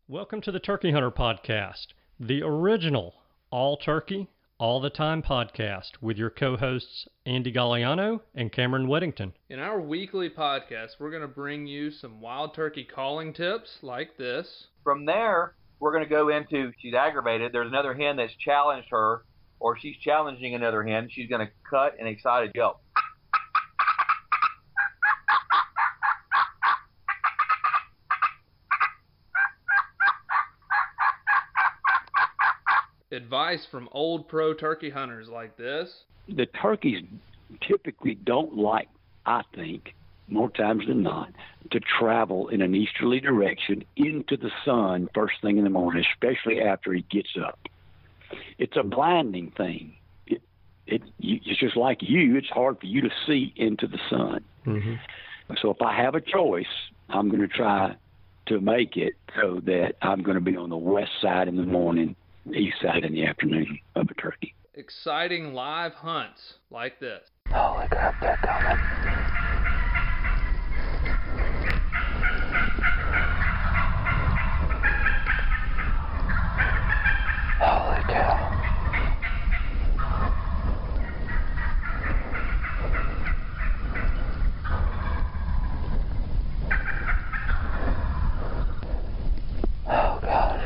Welcome to the Turkey Hunter Podcast, the original all-turkey, all-the-time podcast with your co-hosts Andy Galliano and Cameron Weddington. In our weekly podcast, we're going to bring you some wild turkey calling tips like this. From there, we're going to go into, she's aggravated, there's another hen that's challenged her, or she's challenging another hen, she's going to cut an excited yelp. Advice from old pro turkey hunters like this. The turkeys typically don't like, I think, more times than not, to travel in an easterly direction into the sun first thing in the morning, especially after he gets up. It's a blinding thing. It's just like you. It's hard for you to see into the sun. Mm-hmm. So if I have a choice, I'm going to try to make it so that I'm going to be on the west side in the morning, east side in the afternoon of a turkey. Exciting live hunts like this. Holy crap, they're coming. Holy cow. Oh, gosh.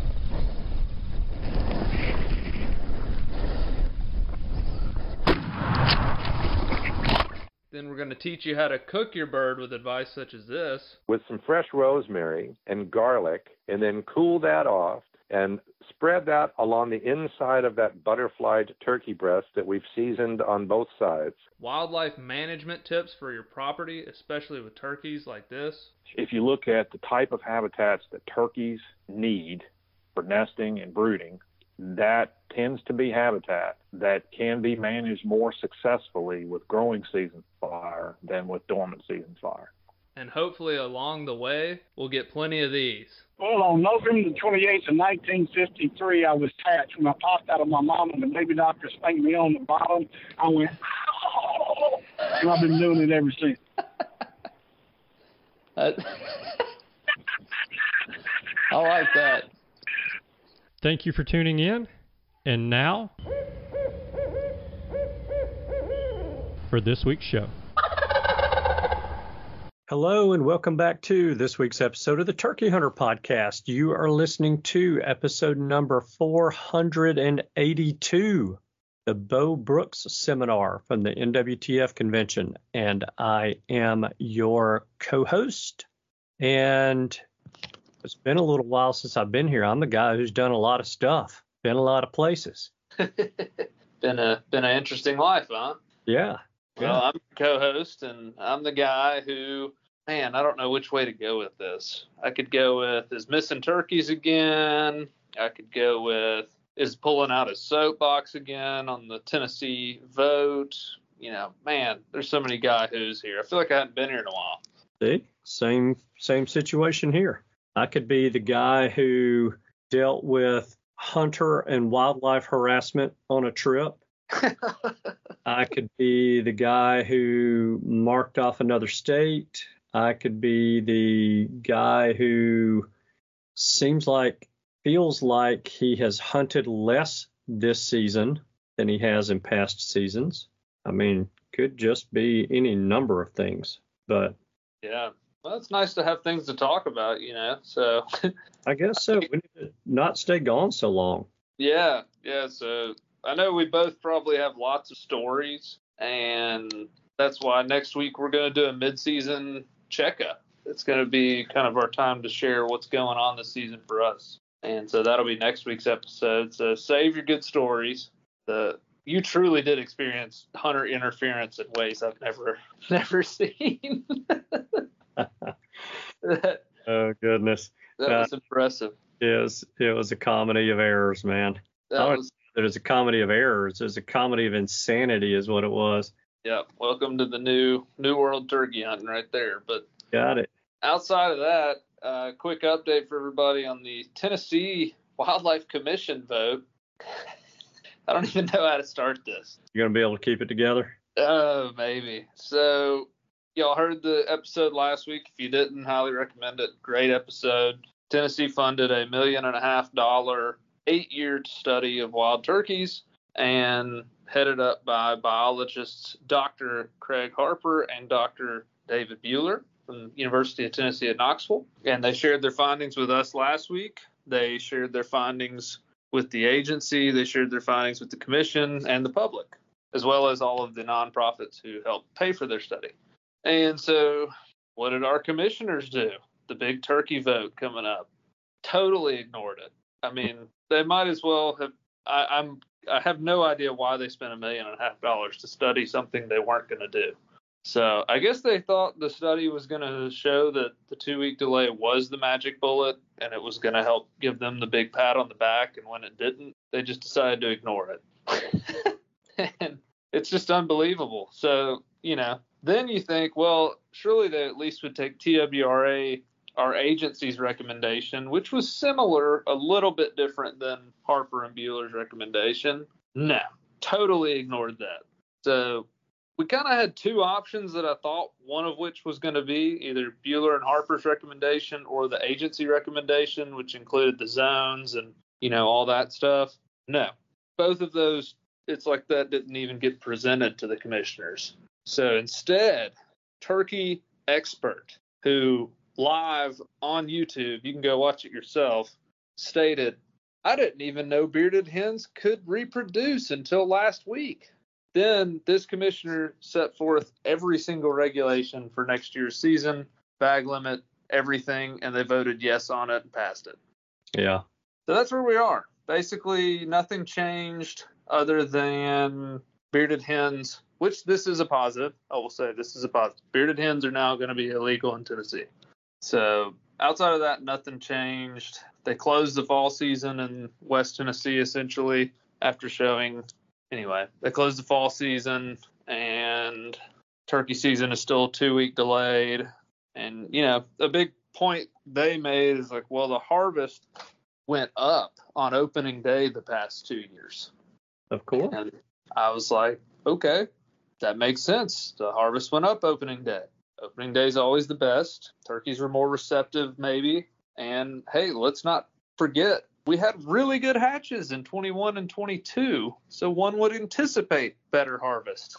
Then we're going to teach you how to cook your bird with advice such as this. With some fresh rosemary and garlic, and then cool that off and spread that along the inside of that butterflied turkey breast that we've seasoned on both sides. Wildlife management tips for your property, especially with turkeys like this. If you look at the type of habitats that turkeys need for nesting and brooding, that tends to be habitat that can be managed more successfly with growing season fire than with dormant season fire. And hopefully along the way, we'll get plenty of these. Well, on November the 28th of 1953, I was hatched. When I popped out of my mom and the baby doctor spanked me on the bottom, I went, oh! And I've been doing it ever since. I like that. Thank you for tuning in. And now, for this week's show. Hello and welcome back to this week's episode of the Turkey Hunter Podcast. You are listening to episode number 482, the Bo Brooks Seminar from the NWTF Convention. And I am your co-host. And it's been a little while since I've been here. I'm the guy who's done a lot of stuff, been a lot of places. Been an interesting life, huh? Yeah. Well, I'm the co-host, and I'm the guy who, man, I don't know which way to go with this. I could go with is missing turkeys again. I could go with is pulling out his soapbox again on the Tennessee vote. You know, man, there's so many guy who's here. I feel like I haven't been here in a while. See, same situation here. I could be the guy who dealt with hunter and wildlife harassment on a trip. I could be the guy who marked off another state. I could be the guy who feels like he has hunted less this season than he has in past seasons. I mean, could just be any number of things, but yeah. Well, it's nice to have things to talk about, you know, so. I guess so. We need to not stay gone so long. Yeah, so I know we both probably have lots of stories, and that's why next week we're going to do a mid-season checkup. It's going to be kind of our time to share what's going on this season for us. And so that'll be next week's episode. So save your good stories. You truly did experience hunter interference in ways I've never seen. Oh, goodness. That was impressive. It was a comedy of errors, man. There's a comedy of errors. There's a comedy of insanity is what it was. Yeah. Welcome to the new world turkey hunting right there. But got it. Outside of that, quick update for everybody on the Tennessee Wildlife Commission vote. I don't even know how to start this. You're going to be able to keep it together? Oh, maybe. So y'all heard the episode last week. If you didn't, highly recommend it. Great episode. Tennessee funded a $1.5 million 8-year study of wild turkeys, and headed up by biologists Dr. Craig Harper and Dr. David Buehler from the University of Tennessee at Knoxville. And they shared their findings with us last week. They shared their findings with the agency. They shared their findings with the commission and the public, as well as all of the nonprofits who helped pay for their study. And so what did our commissioners do? The big turkey vote coming up. Totally ignored it. I mean, they might as well have. I have no idea why they spent $1.5 million to study something they weren't going to do. So I guess they thought the study was going to show that the 2-week delay was the magic bullet, and it was going to help give them the big pat on the back. And when it didn't, they just decided to ignore it. And it's just unbelievable. So, then you think, well, surely they at least would take TWRA, our agency's recommendation, which was similar, a little bit different than Harper and Buehler's recommendation. No, totally ignored that. So we kind of had two options that I thought, one of which was going to be either Buehler and Harper's recommendation or the agency recommendation, which included the zones and, all that stuff. No, both of those, it's like that didn't even get presented to the commissioners. So instead, Turkey Expert, who live on YouTube, you can go watch it yourself, stated, I didn't even know bearded hens could reproduce until last week. Then this commissioner set forth every single regulation for next year's season, bag limit, everything, and they voted yes on it and passed it. Yeah. So that's where we are. Basically, nothing changed other than bearded hens, which this is a positive. I will say this is a positive. Bearded hens are now going to be illegal in Tennessee. So outside of that, nothing changed. They closed the fall season in West Tennessee, essentially, after showing. Anyway, they closed the fall season, and turkey season is still 2-week delayed. And, a big point they made is like, well, the harvest went up on opening day the past 2 years. Of course. And I was like, okay, that makes sense. The harvest went up opening day. Opening day is always the best. Turkeys were more receptive, maybe. And, hey, let's not forget, we had really good hatches in 21 and 22, so one would anticipate better harvest.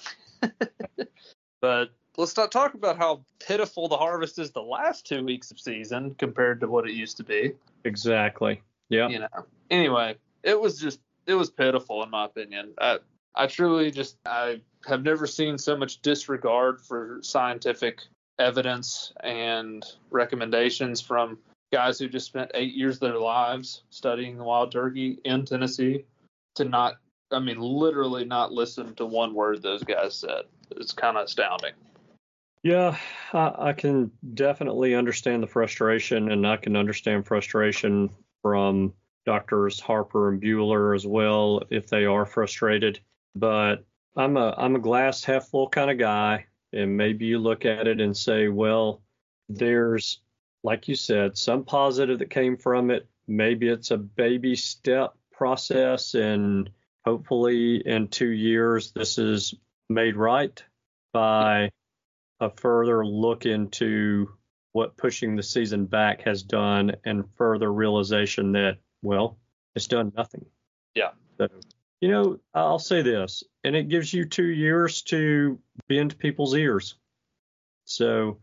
But let's not talk about how pitiful the harvest is the last 2 weeks of season compared to what it used to be. Exactly. Yeah. Anyway, it was pitiful in my opinion. I truly I have never seen so much disregard for scientific evidence and recommendations from guys who just spent 8 years of their lives studying the wild turkey in Tennessee to literally not listen to one word those guys said. It's kind of astounding. Yeah, I can definitely understand the frustration, and I can understand frustration from Doctors Harper and Buehler as well if they are frustrated. But I'm a glass half full kind of guy, and maybe you look at it and say, well, there's, like you said, some positive that came from it. Maybe it's a baby step process, and hopefully in 2 years this is made right by a further look into what pushing the season back has done and further realization that, well, it's done nothing. Yeah. So, I'll say this, and it gives you 2 years to be into people's ears. So,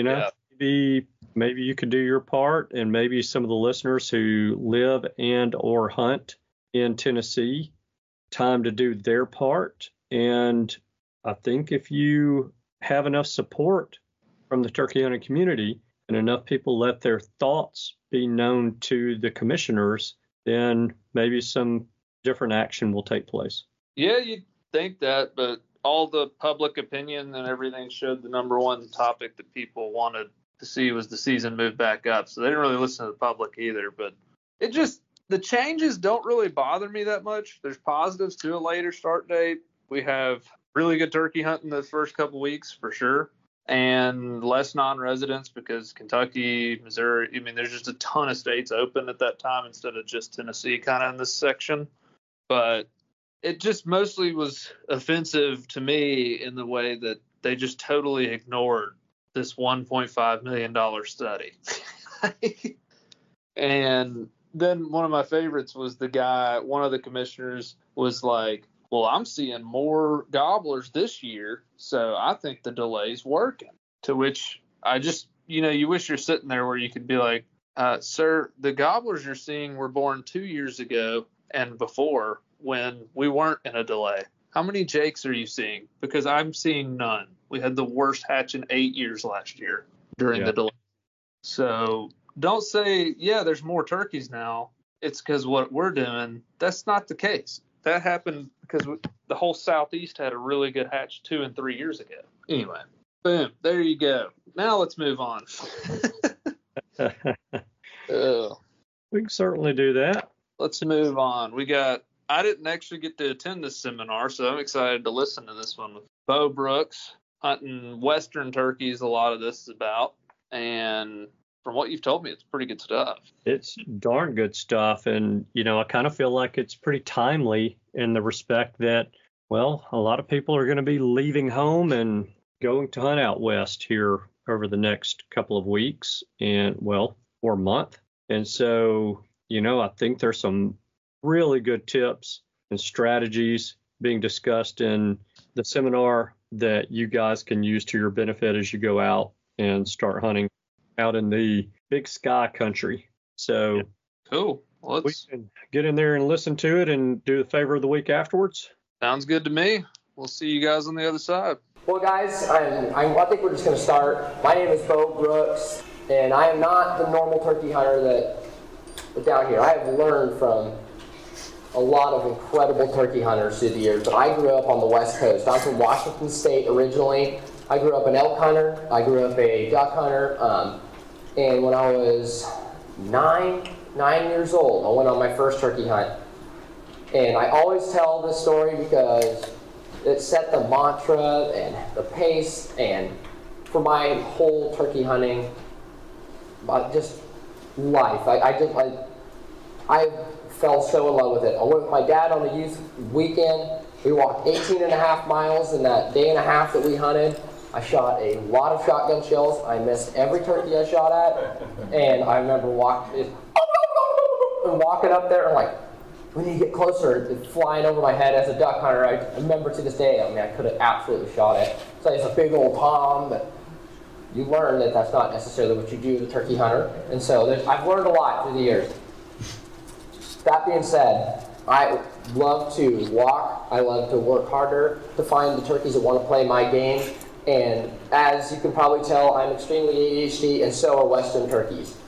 maybe you could do your part, and maybe some of the listeners who live and or hunt in Tennessee, time to do their part. And I think if you have enough support from the turkey hunting community and enough people let their thoughts be known to the commissioners, then maybe some different action will take place. Yeah, you'd think that, but all the public opinion and everything showed the number one topic that people wanted to see was the season move back up. So they didn't really listen to the public either. But the changes don't really bother me that much. There's positives to a later start date. We have really good turkey hunting the first couple weeks for sure, and less non-residents because Kentucky, Missouri, there's just a ton of states open at that time instead of just Tennessee kind of in this section. But it just mostly was offensive to me in the way that they just totally ignored this $1.5 million study. And then one of my favorites was the guy, one of the commissioners was like, well, I'm seeing more gobblers this year, so I think the delay's working. To which I just, you wish you're sitting there where you could be like, sir, the gobblers you're seeing were born 2 years ago and before when we weren't in a delay. How many Jakes are you seeing? Because I'm seeing none. We had the worst hatch in 8 years last year during the delay. So don't say, yeah, there's more turkeys now. It's because what we're doing. That's not the case. That happened because the whole Southeast had a really good hatch 2 and 3 years ago. Anyway, boom, there you go. Now let's move on. We can certainly do that. Let's move on. I didn't actually get to attend this seminar, so I'm excited to listen to this one with Bo Brooks, hunting Western turkeys. A lot of this is about, and from what you've told me, it's pretty good stuff. It's darn good stuff, and I kind of feel like it's pretty timely in the respect that, well, a lot of people are going to be leaving home and going to hunt out west here over the next couple of weeks or month, and so I think there's some really good tips and strategies being discussed in the seminar that you guys can use to your benefit as you go out and start hunting out in the big sky country. So cool. Well, we can get in there and listen to it and do the favor of the week afterwards. Sounds good to me. We'll see you guys on the other side. Well, guys, I think we're just going to start. My name is Bo Brooks, and I am not the normal turkey hunter that down here. I have learned from a lot of incredible turkey hunters through the years, but I grew up on the West Coast. I'm from Washington State originally. I grew up an elk hunter. I grew up a duck hunter. And when I was nine years old, I went on my first turkey hunt. And I always tell this story because it set the mantra and the pace and for my whole turkey hunting, just life. I fell so in love with it. I went with my dad on a youth weekend. We walked 18 and a half miles in that day and a half that we hunted. I shot a lot of shotgun shells. I missed every turkey I shot at. And I remember walking up there and when you get closer, it's flying over my head as a duck hunter. I remember to this day, I could have absolutely shot it. So it's a big old tom, but you learn that that's not necessarily what you do as a turkey hunter. And so I've learned a lot through the years. That being said, I love to walk. I love to work harder to find the turkeys that want to play my game. And as you can probably tell, I'm extremely ADHD, and so are Western turkeys.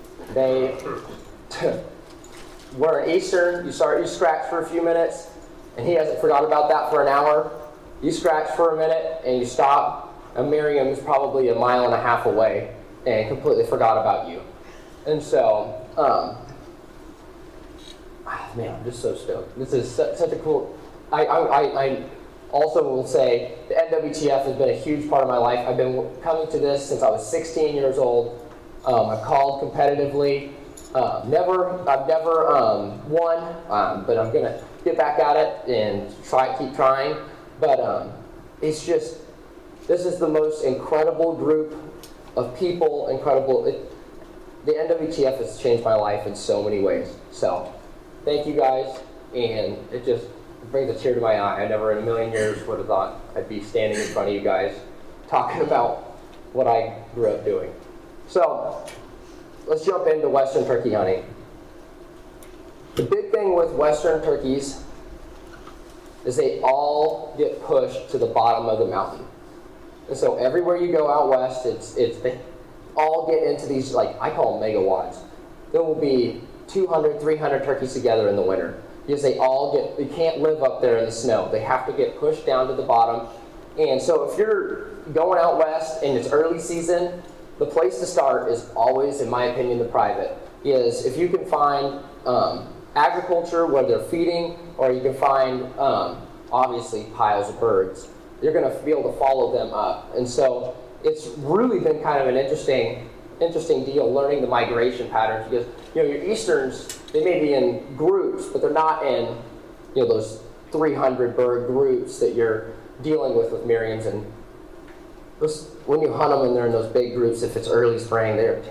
We're an Eastern. You scratch for a few minutes, and he hasn't forgot about that for an hour. You scratch for a minute, and you stop. And Miriam is probably a mile and a half away, and completely forgot about you. And so, man, I'm just so stoked. This is such a cool. I also will say the NWTF has been a huge part of my life. I've been coming to this since I was 16 years old. I've called competitively. I've never won, but I'm gonna get back at it and keep trying. But it's just, this is the most incredible group of people. The NWTF has changed my life in so many ways. So, thank you guys, and it just brings a tear to my eye. I never in a million years would have thought I'd be standing in front of you guys talking about what I grew up doing. So, let's jump into Western turkey hunting. The big thing with Western turkeys is they all get pushed to the bottom of the mountain. And so everywhere you go out west, they all get into these, I call them megawads. There will be 200, 300 turkeys together in the winter because they can't live up there in the snow. They have to get pushed down to the bottom. And so if you're going out west and it's early season, the place to start is always, in my opinion, the private. Is if you can find agriculture where they're feeding, or you can find, obviously, piles of birds, you're going to be able to follow them up. And so it's really been kind of an interesting deal learning the migration patterns because, your Easterns, they may be in groups, but they're not in, those 300 bird groups that you're dealing with Miriams. And when you hunt them and they're in those big groups, if it's early spring, they're terrible.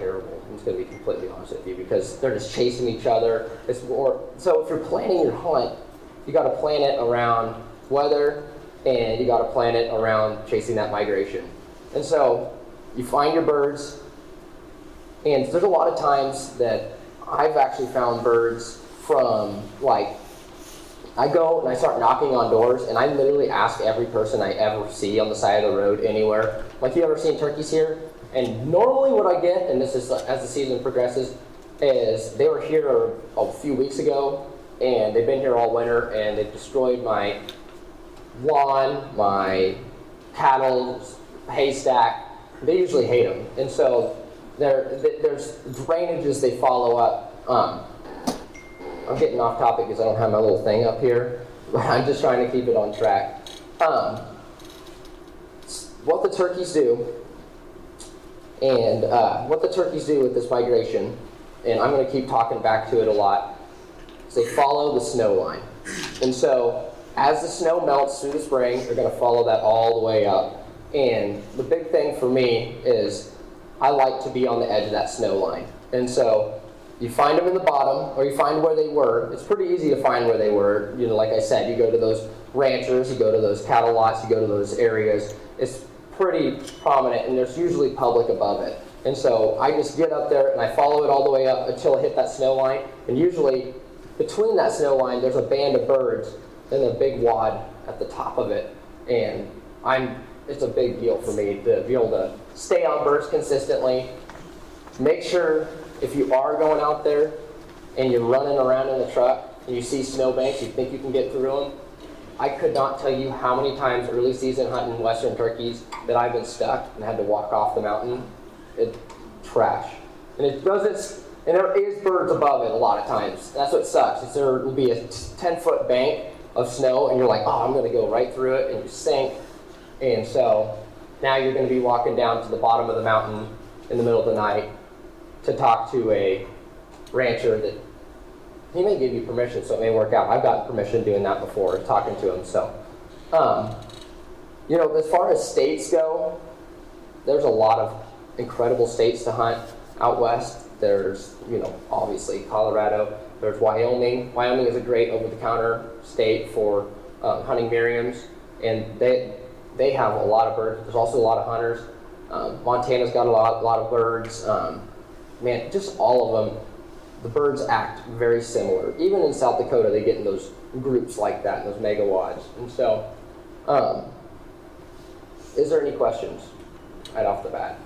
I'm just going to be completely honest with you, because they're just chasing each other. It's more, so if you're planning your hunt, you got to plan it around weather, and you got to plan it around chasing that migration. And so you find your birds, and there's a lot of times that I've actually found birds from, like, I go and I start knocking on doors, and I literally ask every person I ever see on the side of the road anywhere, like, you ever seen turkeys here? And normally what I get, and this is as the season progresses, is they were here a few weeks ago, and they've been here all winter, and they've destroyed my lawn, my cattle, haystack. They usually hate them. And so there's drainages they follow up. I'm getting off topic because I don't have my little thing up here, but I'm just trying to keep it on track. What the turkeys do, and what the turkeys do with this migration, and I'm going to keep talking back to it a lot, is they follow the snow line. And so as the snow melts through the spring, they're going to follow that all the way up. And the big thing for me is I like to be on the edge of that snow line. And so you find them in the bottom, or you find where they were. It's pretty easy to find where they were. You know, like I said, you go to those ranchers, you go to those cattle lots, you go to those areas. It's pretty prominent, and there's usually public above it. And so I just get up there and I follow it all the way up until I hit that snow line. And usually between that snow line, there's a band of birds and a big wad at the top of it. And it's a big deal for me to be able to stay on birds consistently. Make sure if you are going out there and you're running around in the truck and you see snowbanks, you think you can get through them. I could not tell you how many times early season hunting western turkeys that I've been stuck and had to walk off the mountain. It's trash. And it doesn't, and there is birds above it a lot of times. That's what sucks, is there will be a 10-foot bank of snow and you're like, oh, I'm going to go right through it, and you sink. And so now you're going to be walking down to the bottom of the mountain in the middle of the night to talk to a rancher that he may give you permission, so it may work out. I've gotten permission doing that before, talking to him. So, you know, as far as states go, there's a lot of incredible states to hunt out west. There's, you know, obviously Colorado. There's Wyoming. Wyoming is a great over-the-counter state for hunting Merriams, and they have a lot of birds. There's also a lot of hunters. Montana's got a lot of birds. Man, just all of them. The birds act very similar. Even in South Dakota, they get in those groups like that, those megawads. And so, is there any questions right off the bat?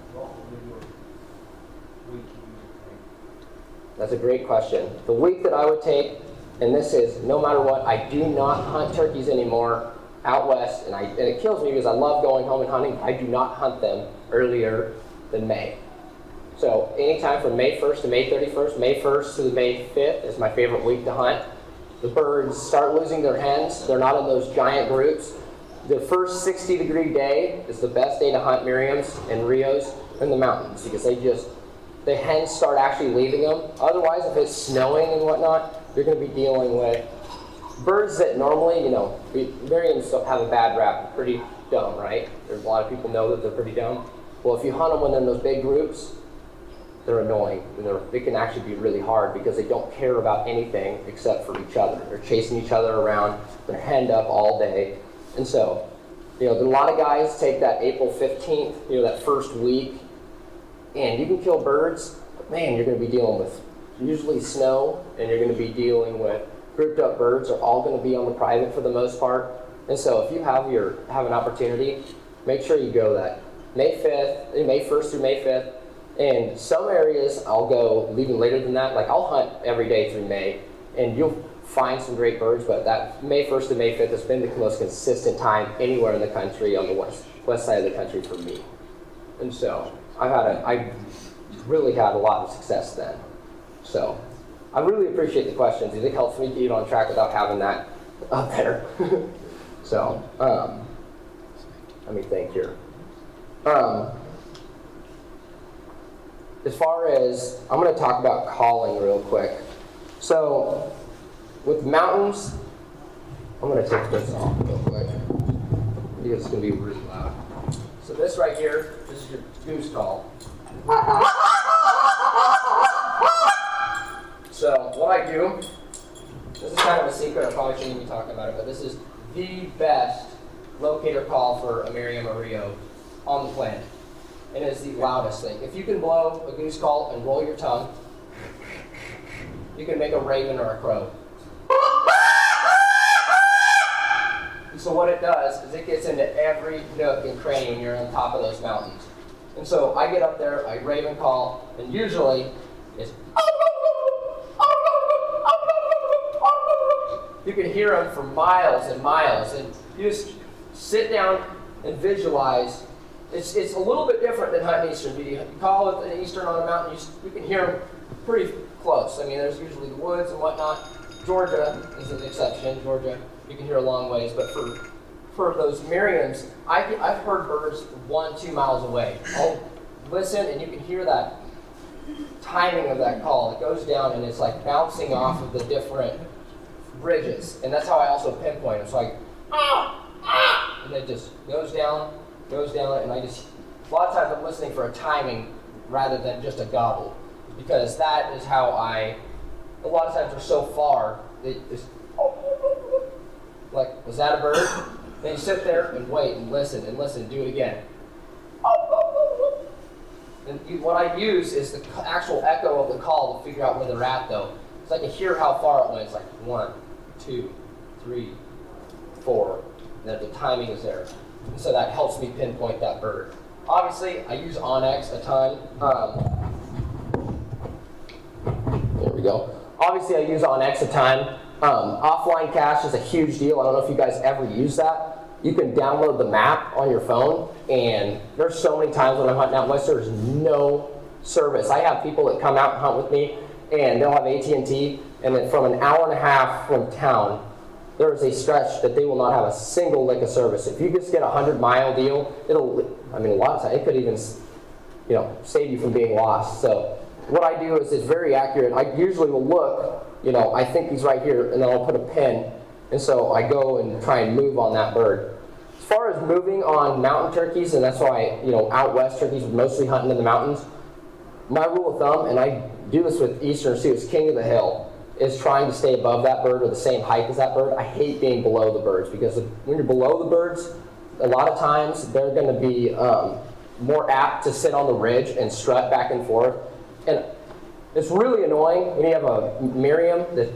That's a great question. The week that I would take, and this is no matter what, I do not hunt turkeys anymore out west, and it kills me because I love going home and hunting. I do not hunt them earlier than May. So anytime from May 1st to May 31st, May 1st to May 5th is my favorite week to hunt. The birds start losing their hens. They're not in those giant groups. The first 60-degree day is the best day to hunt Merriams and Rios in the mountains because the hens start actually leaving them. Otherwise, if it's snowing and whatnot, you're going to be dealing with birds that normally, you know, Merriams have a bad rap. They're pretty dumb, right? There's a lot of people know that they're pretty dumb. Well, if you hunt them when they're in those big groups, they're annoying. And they can actually be really hard because they don't care about anything except for each other. They're chasing each other around. They're henned up all day. And so, you know, a lot of guys take that April 15th, you know, that first week, and you can kill birds, but man, you're going to be dealing with usually snow, and you're going to be dealing with grouped up birds are all going to be on the private for the most part. And so if you have an opportunity, make sure you go that May 1st through May 5th. And some areas I'll go even later than that. Like I'll hunt every day through May, and you'll find some great birds, but that May 1st to May 5th has been the most consistent time anywhere in the country on the west side of the country for me. And so I really had a lot of success then. So I really appreciate the questions. It helps me keep on track without having that up there. So let me think here. As far as, I'm going to talk about calling real quick. So, with mountains, I'm going to take this off real quick because it's going to be really loud. So this right here, this is your goose call. So what I do, this is kind of a secret, I probably shouldn't be talking about it, but this is the best locator call for a Merriam or Rio on the planet. It is the loudest thing. If you can blow a goose call and roll your tongue, you can make a raven or a crow. So what it does is it gets into every nook and cranny when you're on top of those mountains. And so I get up there, I raven call, and usually it's you can hear them for miles and miles, and you just sit down and visualize. It's a little bit different than hunting eastern. You call it an eastern on a mountain, you can hear them pretty close. I mean, there's usually the woods and whatnot. Georgia is an exception. Georgia, you can hear a long ways, but for those Merriams, I've heard birds 1-2 miles away. I'll listen, and you can hear that timing of that call. It goes down, and it's like bouncing off of the different bridges, and that's how I also pinpoint them. So and it just goes down, and I just, a lot of times I'm listening for a timing rather than just a gobble, because that is how a lot of times they're so far, they just, like, was that a bird? Then you sit there and wait and listen, do it again. And what I use is the actual echo of the call to figure out where they're at, though. So I can hear how far it went. It's like 1, 2, 3, 4, and then the timing is there. And so that helps me pinpoint that bird. Obviously, I use Onyx a ton. There we go. Obviously, I use Onyx a ton. Offline cache is a huge deal. I don't know if you guys ever use that. You can download the map on your phone, and there's so many times when I'm hunting out west, there's no service. I have people that come out and hunt with me, and they'll have AT&T, and then from an hour and a half from town, there is a stretch that they will not have a single lick of service. If you just get a 100-mile deal, a lot of times, it could even, save you from being lost. So what I do is it's very accurate. I usually will look, I think he's right here, and then I'll put a pin, and so I go and try and move on that bird. As far as moving on mountain turkeys, and that's why, out west turkeys are mostly hunting in the mountains, my rule of thumb, and I do this with eastern too, is king of the hill, is trying to stay above that bird or the same height as that bird. I hate being below the birds, because when you're below the birds, a lot of times they're going to be more apt to sit on the ridge and strut back and forth. And it's really annoying when you have a Merriam that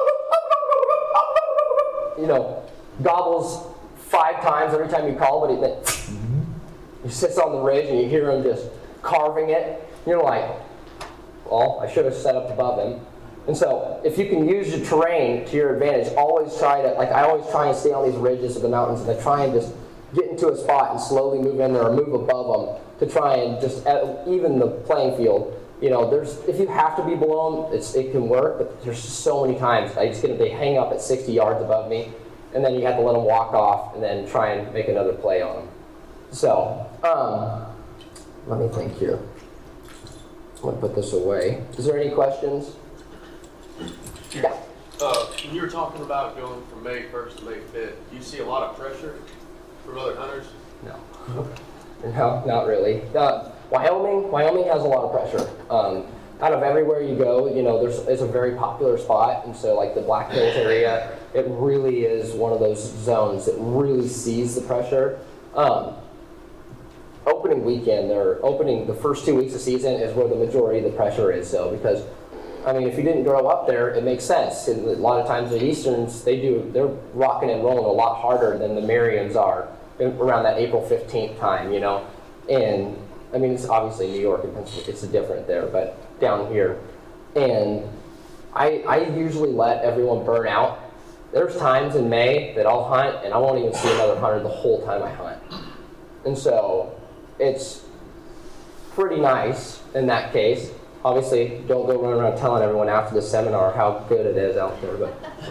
gobbles 5 times every time you call, but he sits on the ridge and you hear him just carving it. You're like, well, I should have set up above him. And so if you can use your terrain to your advantage, always try to, I always try and stay on these ridges of the mountains, and I try and just get into a spot and slowly move in there or move above them to try and just even the playing field. If you have to be below them, it can work, but there's just so many times they hang up at 60 yards above me, and then you have to let them walk off and then try and make another play on them. So, let me think here. I'm going to put this away. Is there any questions? Yeah. When you were talking about going from May 1st to May 5th, do you see a lot of pressure from other hunters? No. No, not really. Wyoming has a lot of pressure. Out of everywhere you go, it's a very popular spot, and so like the Black Hills area, it really is one of those zones that really sees the pressure. Opening weekend, the first 2 weeks of season is where the majority of the pressure is, though, because if you didn't grow up there, it makes sense. And a lot of times the Easterns, they're rocking and rolling a lot harder than the Merriams are around that April 15th time, And it's obviously New York and Pennsylvania, it's different there, but down here. And I usually let everyone burn out. There's times in May that I'll hunt and I won't even see another hunter the whole time I hunt. And so it's pretty nice in that case. Obviously, don't go running around telling everyone after the seminar how good it is out there.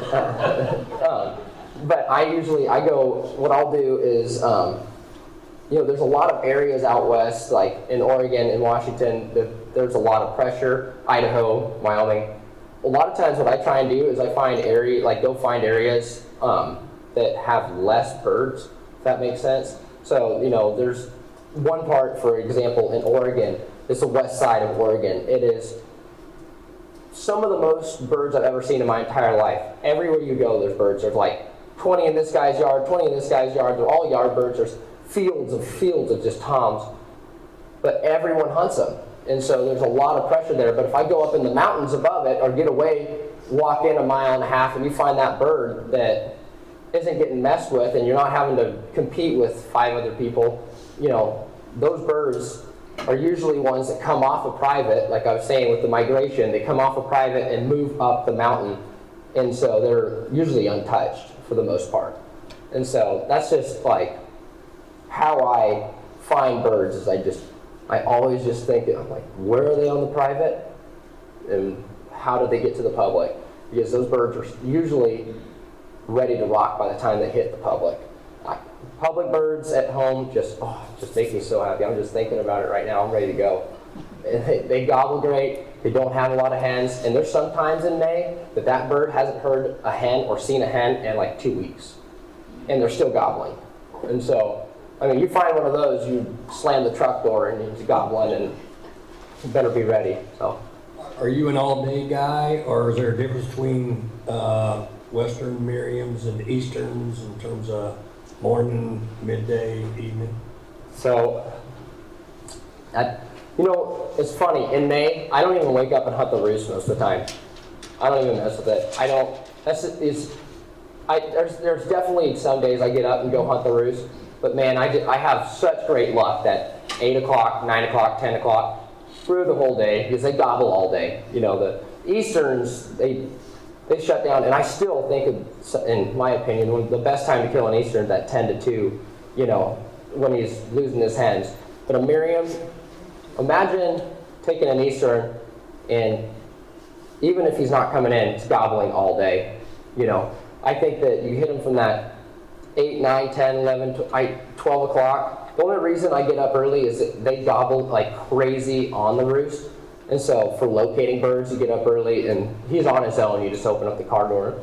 But what I'll do is, there's a lot of areas out west, like in Oregon and Washington, there's a lot of pressure, Idaho, Wyoming. A lot of times what I try and do is I go find areas that have less birds, if that makes sense. So, there's one part, for example, in Oregon, it's the west side of Oregon. It is some of the most birds I've ever seen in my entire life. Everywhere you go, there's birds. There's like 20 in this guy's yard, 20 in this guy's yard. They're all yard birds. There's fields of just toms. But everyone hunts them. And so there's a lot of pressure there. But if I go up in the mountains above it or get away, walk in 1.5 miles, and you find that bird that isn't getting messed with and you're not having to compete with 5 other people, you know, those birds are usually ones that come off of private, like I was saying with the migration. They come off of private and move up the mountain. And so they're usually untouched for the most part. And so that's just like how I find birds is I always just think, I'm like, where are they on the private? And how do they get to the public? Because those birds are usually ready to rock by the time they hit the public. Public birds at home just make me so happy. I'm just thinking about it right now. I'm ready to go. And they gobble great. They don't have a lot of hens. And there's sometimes in May that bird hasn't heard a hen or seen a hen in like 2 weeks. And they're still gobbling. And so, I mean, you find one of those, you slam the truck door and he's gobbling, and you better be ready. So, are you an all-day guy, or is there a difference between Western Merriams and Easterns in terms of morning, midday, evening? So, you know, it's funny. In May, I don't even wake up and hunt the roost most of the time. I don't even mess with it. I don't. There's definitely some days I get up and go hunt the roost. But man, I have such great luck that 8 o'clock, 9 o'clock, 10 o'clock, through the whole day, because they gobble all day. You know, the Easterns, they shut down, and I still think, in my opinion, the best time to kill an Eastern is at 10 to 2, you know, when he's losing his hens. But a Merriam, imagine taking an Eastern, and even if he's not coming in, it's gobbling all day. You know, I think that you hit him from that 8, 9, 10, 11, 12 o'clock. The only reason I get up early is that they gobble like crazy on the roost. And so for locating birds, you get up early and he's on his own. You just open up the car door.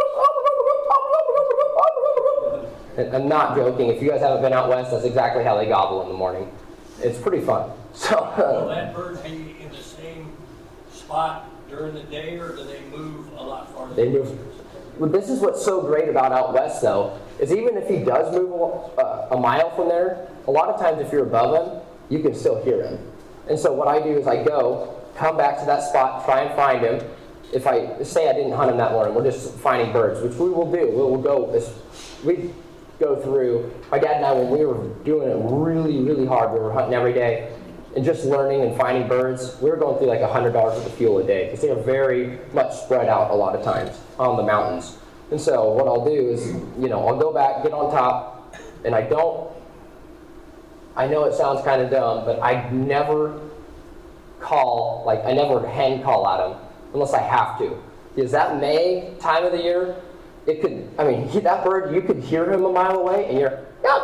And I'm not joking. If you guys haven't been out west, that's exactly how they gobble in the morning. It's pretty fun. So, will that bird be in the same spot during the day, or do they move a lot farther? They move. Well, this is what's so great about out west, though, is even if he does move a mile from there, a lot of times if you're above him, you can still hear him. And so what I do is I come back to that spot, try and find him. If I say I didn't hunt him that morning, we're just finding birds, which we will do. We go through. My dad and I, when we were doing it really, really hard, we were hunting every day and just learning and finding birds. We were going through like $100 worth of fuel a day because they are very much spread out a lot of times on the mountains. And so what I'll do is, you know, I'll go back, get on top, and I know it sounds kind of dumb, but I never hen call at him unless I have to. Because that May time of the year, that bird, you could hear him a mile away, and you're,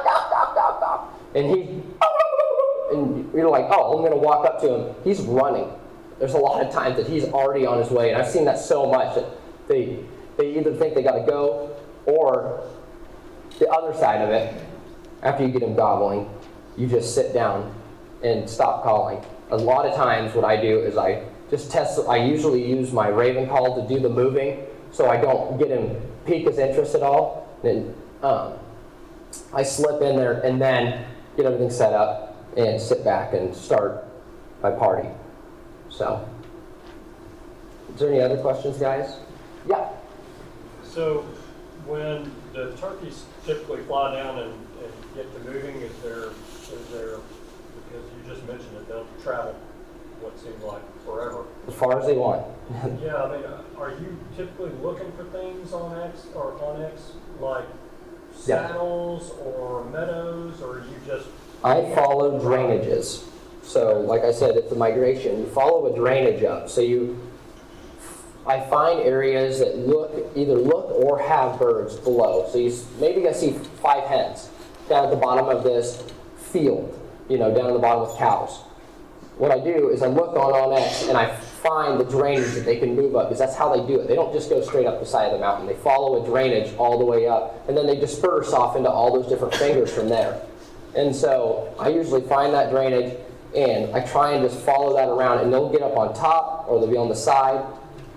and you're like, oh, I'm going to walk up to him. He's running. There's a lot of times that he's already on his way, and I've seen that so much that they either think they got to go, or the other side of it, after you get him gobbling, you just sit down and stop calling. A lot of times what I do is I just test. I usually use my raven call to do the moving, so I don't get him pique his interest at all. And I slip in there and then get everything set up and sit back and start my party. So, is there any other questions, guys? Yeah. So, when the turkeys typically fly down and get to moving, is there, because you just mentioned it, they'll travel what seems like forever. As far as they want. Yeah, I mean, are you typically looking for things on X, like saddles or meadows, or are you just... I follow drainages. So, like I said, it's the migration. You follow a drainage up. So I find areas that either look or have birds below. So maybe I see 5 hens down at the bottom of this field, down at the bottom with cows. What I do is I look on X and I find the drainage that they can move up, because that's how they do it. They don't just go straight up the side of the mountain. They follow a drainage all the way up, and then they disperse off into all those different fingers from there. And so I usually find that drainage, and I try and just follow that around, and they'll get up on top, or they'll be on the side,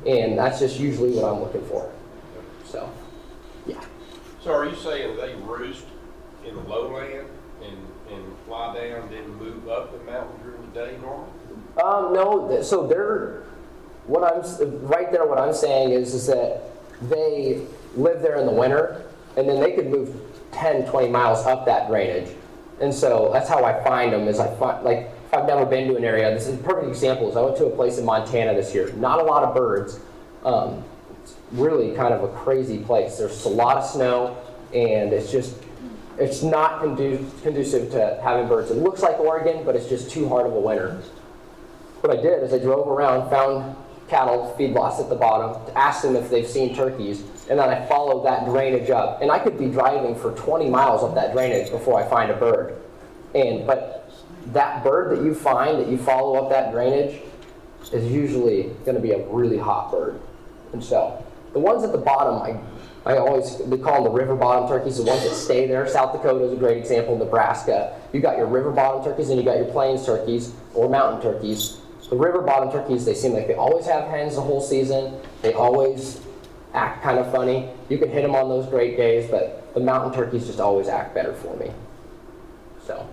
And that's just usually what I'm looking for. So, yeah. So are you saying they roost in the lowland and fly down, then move up the mountain during the day normally? No. So they're what I'm saying is that they live there in the winter, and then they could move 10, 20 miles up that drainage. And so that's how I find them. Is if I've never been to an area. This is a perfect example. Is I went to a place in Montana this year. Not a lot of birds. It's really kind of a crazy place. There's a lot of snow, and it's not conducive to having birds. It looks like Oregon, but it's just too hard of a winter. What I did is I drove around, found cattle feedlots at the bottom, asked them if they've seen turkeys, and then I followed that drainage up. And I could be driving for 20 miles up that drainage before I find a bird. But that bird that you find, that you follow up that drainage, is usually going to be a really hot bird. And so the ones at the bottom, we call them the river bottom turkeys, the ones that stay there. South Dakota is a great example. Nebraska, you got your river bottom turkeys and you got your plains turkeys or mountain turkeys. The river bottom turkeys, they seem like they always have hens the whole season. They always act kind of funny. You can hit them on those great days, but the mountain turkeys just always act better for me. So,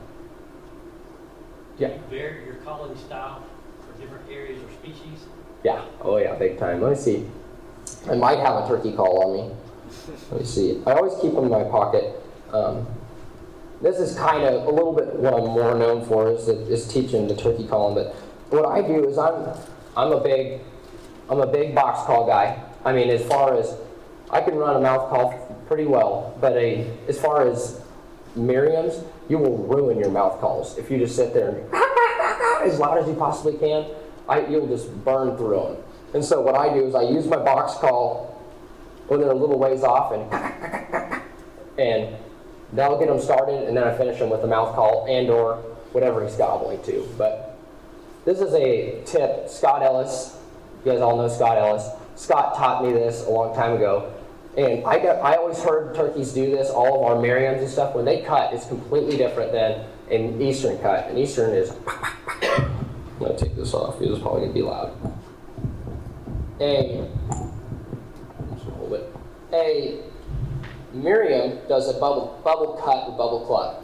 yeah. Do you vary your calling style for different areas or species? Yeah. Oh yeah, big time. Let me see. I might have a turkey call on me. Let me see. I always keep them in my pocket. This is kind of a little bit what I'm more known for is teaching the turkey calling. But what I do is I'm a big box call guy. I mean, as far as I can run a mouth call pretty well, but as far as Merriam's, you will ruin your mouth calls if you just sit there and as loud as you possibly can. You'll just burn through them. And so what I do is I use my box call when they're a little ways off, and that'll get them started, and then I finish them with a mouth call and or whatever he's gobbling to. But this is a tip. Scott Ellis, you guys all know Scott Ellis. Scott taught me this a long time ago. And I always heard turkeys do this, all of our Merriams and stuff. When they cut, it's completely different than an Eastern cut. An Eastern is, I'm going to take this off because it's probably going to be loud. A Merriam does a bubble cut or bubble cluck.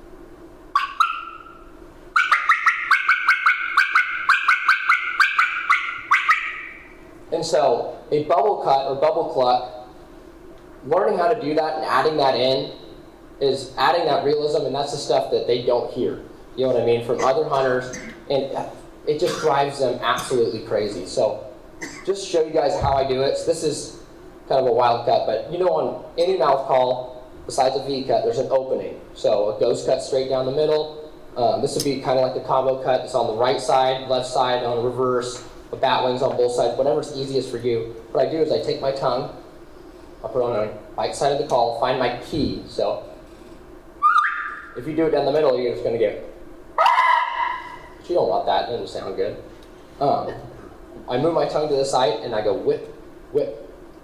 And so a bubble cut or bubble cluck, learning how to do that and adding that in is adding that realism, and that's the stuff that they don't hear. You know what I mean? From other hunters, and it just drives them absolutely crazy. So just show you guys how I do it. So this is kind of a wild cut, but you know, on any mouth call, besides a V cut, there's an opening. So a ghost cut straight down the middle. This would be kind of like the combo cut. It's on the right side, left side, on reverse, with bat wings on both sides, whatever's easiest for you. What I do is I take my tongue, I'll put it on the right side of the call, find my key. So if you do it down the middle, you're just going to get, but you don't want that, it doesn't sound good. I move my tongue to the side and I go whip, whip.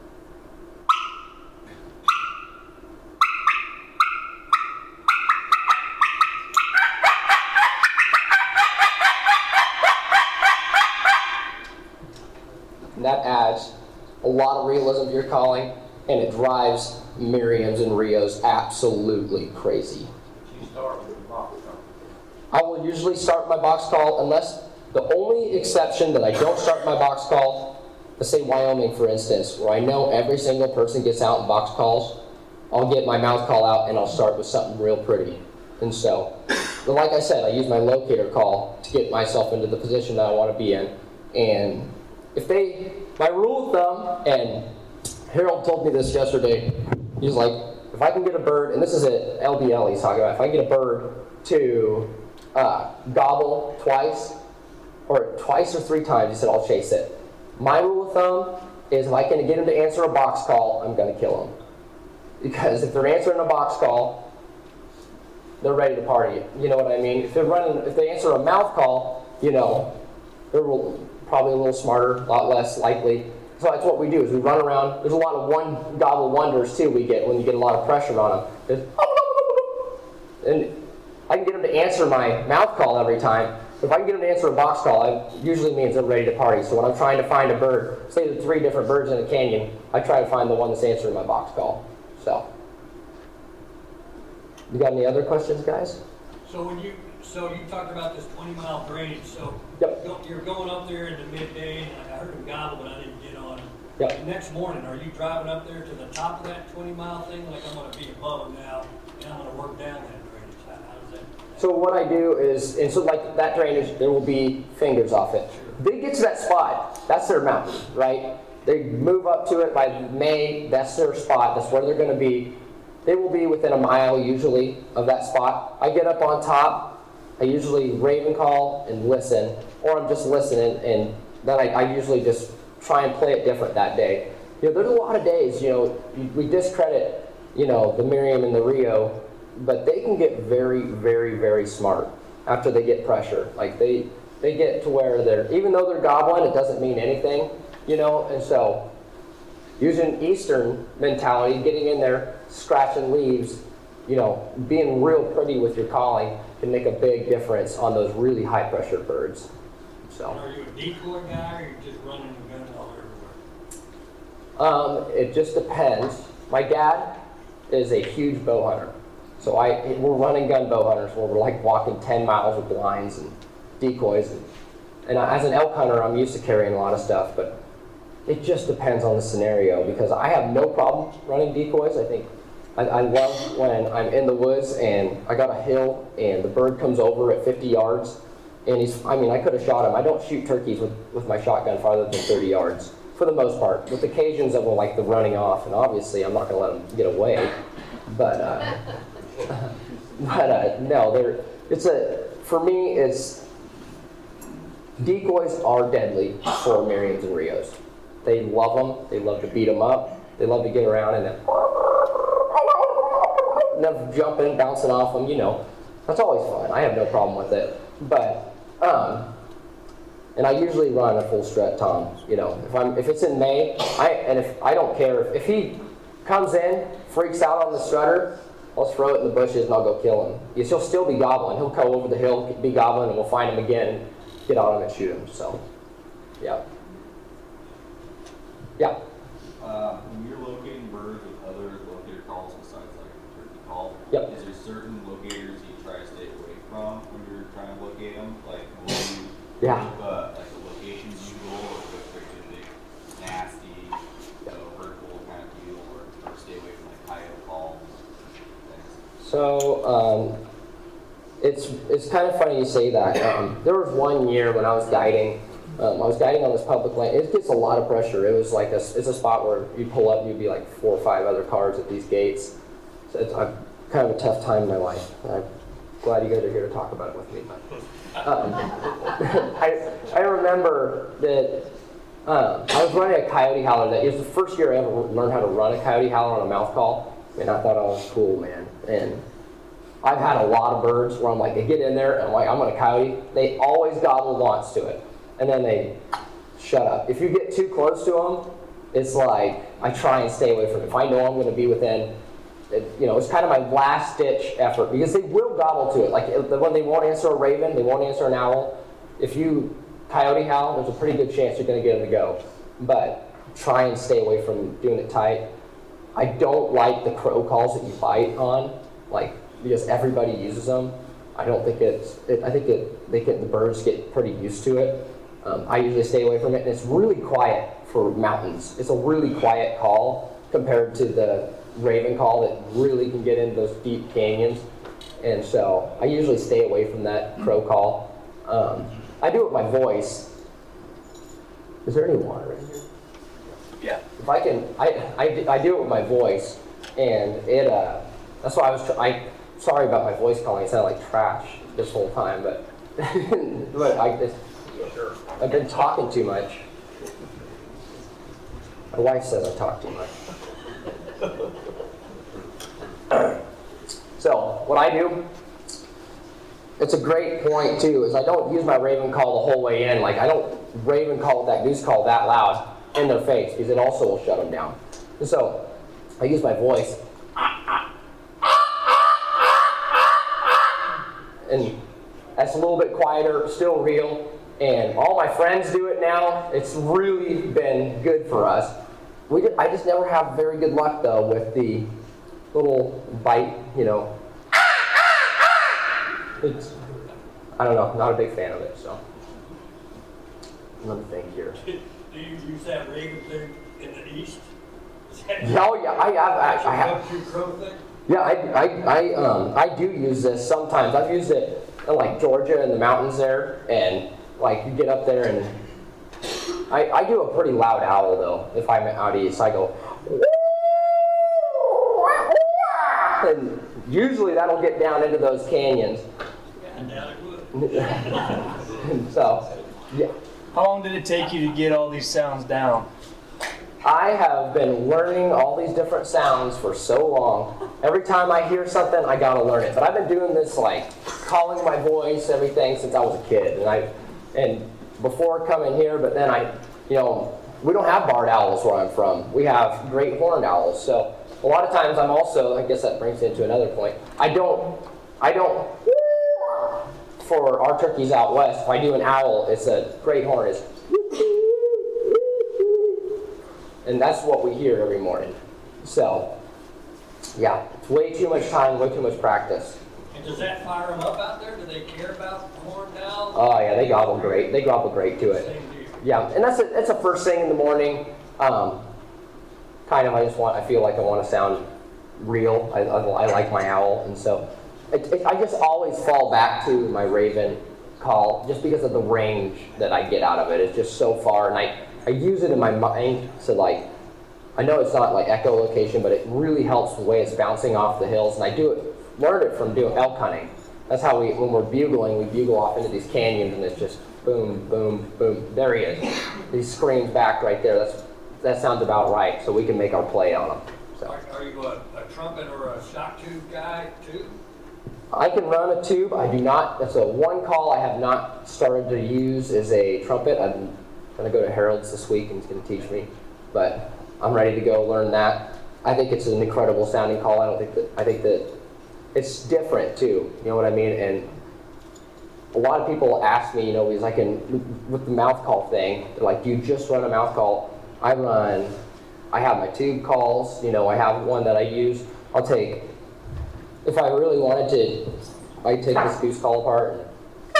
And that adds a lot of realism to your calling, and it drives Merriams and Rios absolutely crazy. You start with the box call. I will usually start my box call, unless the only exception that I don't start my box call, let's say Wyoming for instance, where I know every single person gets out in box calls, I'll get my mouth call out and I'll start with something real pretty. And so, but like I said, I use my locator call to get myself into the position that I want to be in. And my rule of thumb, and Harold told me this yesterday, he's like, if I can get a bird, and this is at LBL he's talking about, if I can get a bird to gobble twice or 3 times, he said, I'll chase it. My rule of thumb is if I can get him to answer a box call, I'm going to kill him. Because if they're answering a box call, they're ready to party. You know what I mean? If they answer a mouth call, you know, they're probably a little smarter, a lot less likely. So that's what we do, is we run around. There's a lot of one gobble wonders too we get when you get a lot of pressure on them. And I can get them to answer my mouth call every time, if I can get them to answer a box call, it usually means they're ready to party. So when I'm trying to find a bird, say there's 3 different birds in a canyon, I try to find the one that's answering my box call. So, you got any other questions, guys? So you talked about this 20-mile drainage. So yep. You're going up there in the midday, and I heard him gobble, but I didn't get on. Yep. The next morning, are you driving up there to the top of that 20-mile thing? Like, I'm going to be above them now, and I'm going to work down that drainage. How does that? So what I do is, and so like that drainage, there will be fingers off it. They get to that spot, that's their mountain, right? They move up to it by May, that's their spot, that's where they're going to be. They will be within a mile usually of that spot. I get up on top, I usually raven call and listen, or I'm just listening, and then I usually just try and play it different that day. There's a lot of days, we discredit, the Miriam and the Rio, but they can get very, very, very smart after they get pressure. Like they get to where even though they're gobbling, it doesn't mean anything, and so using Eastern mentality, getting in there, scratching leaves, being real pretty with your calling can make a big difference on those really high pressure birds. So. Are you a decoy guy, or are you just running the gun all everywhere? It just depends. My dad is a huge bow hunter. So we're running gun bow hunters where we're like walking 10 miles with blinds and decoys. And as an elk hunter, I'm used to carrying a lot of stuff, but it just depends on the scenario because I have no problem running decoys. I think I love when I'm in the woods and I got a hill and the bird comes over at 50 yards and I could have shot him. I don't shoot turkeys with my shotgun farther than 30 yards for the most part, with occasions of like the running off, and obviously I'm not going to let them get away. But no, for me, decoys are deadly for Miriams and Rios. They love them. They love to beat them up. They love to get around and then jumping, bouncing off them. That's always fun. I have no problem with it. But and I usually run a full strut tom. If it's in May, I don't care if he comes in, freaks out on the strutter, I'll throw it in the bushes and I'll go kill him. He'll still be gobbling. He'll go over the hill, be gobbling, and we'll find him again and get on him and shoot him. So, yeah. Yeah. When you're locating birds with other locator calls besides like turkey call, yep. Is there certain locators you try to stay away from when you're trying to locate them? Like, will you like the locations you go, or go straight to the nasty, hurtful kind of deal, or stay away from like coyote calls? So it's kind of funny you say that. There was one year when I was guiding. I was guiding on this public land. It gets a lot of pressure. It was like it's a spot where you pull up and you'd be like 4 or 5 other cars at these gates. So it's kind of a tough time in my life. I'm glad you guys are here to talk about it with me. But I remember that I was running a coyote howler. It was the first year I ever learned how to run a coyote howler on a mouth call, and I thought I was cool, man. And I've had a lot of birds where I'm like, they get in there and I'm like, I'm on a coyote. They always gobble once to it. And then they shut up. If you get too close to them, it's like I try and stay away from it. If I know I'm going to be within, it's kind of my last ditch effort because they will gobble to it. Like when they won't answer a raven, they won't answer an owl. If you coyote howl, there's a pretty good chance you're going to get them to go. But try and stay away from doing it tight. I don't like the crow calls that you bite on, because everybody uses them. I don't think the birds get pretty used to it. I usually stay away from it, and it's really quiet for mountains. It's a really quiet call compared to the raven call that really can get into those deep canyons. And so I usually stay away from that crow call. I do it with my voice. Is there any water in here? Yeah. If I can, I do it with my voice, and that's why sorry about my voice calling. It sounded like trash this whole time, but I've been talking too much. My wife says I talk too much. So what I do, it's a great point too, is I don't use my raven call the whole way in. Like I don't raven call that goose call that loud in their face because it also will shut them down. And so I use my voice. And That's a little bit quieter, still real. And all my friends do it now. It's really been good for us. I just never have very good luck, though, with the little bite, you know. It's, I don't know, not a big fan of it, so. Let me think here. Do you use that raven thing in the east? Oh yeah, I have. Yeah, I do use this sometimes. I've used it in like Georgia in the mountains there, and like you get up there and I do a pretty loud owl though. If I'm out east, I go, and usually that'll get down into those canyons. So, yeah. How long did it take you to get all these sounds down? I have been learning all these different sounds for so long. Every time I hear something, I gotta learn it. But I've been doing this, like, calling my voice, everything, since I was a kid. And before coming here, but then we don't have barred owls where I'm from. We have great horned owls. So a lot of times I'm also, I guess that brings me into another point. I don't, for our turkeys out west, if I do an owl, it's a great horn. It's, and that's what we hear every morning. So, yeah, it's way too much time, way too much practice. And does that fire them up out there? Do they care about the horned owl? Oh yeah, they gobble great. They gobble great to it. Yeah, and that's the first thing in the morning. I feel like I want to sound real. I like my owl, and so I just always fall back to my raven call just because of the range that I get out of it. It's just so far, and I use it in my mind to like, I know it's not like echolocation, but it really helps the way it's bouncing off the hills, and I learned it from doing elk hunting. That's how when we're bugling, we bugle off into these canyons, and it's just boom, boom, boom. There he is. He screams back right there. That sounds about right, so we can make our play on him. So. Are you a trumpet or a shock tube guy too? I can run a tube. I do not. That's one call I have not started to use is a trumpet. I'm going to go to Harold's this week, and he's going to teach me. But I'm ready to go learn that. I think it's an incredible sounding call. I think that it's different too. You know what I mean? And a lot of people ask me, because with the mouth call thing, they're like, do you just run a mouth call? I have my tube calls. I have one that I use. If I really wanted to, I'd take this goose call apart and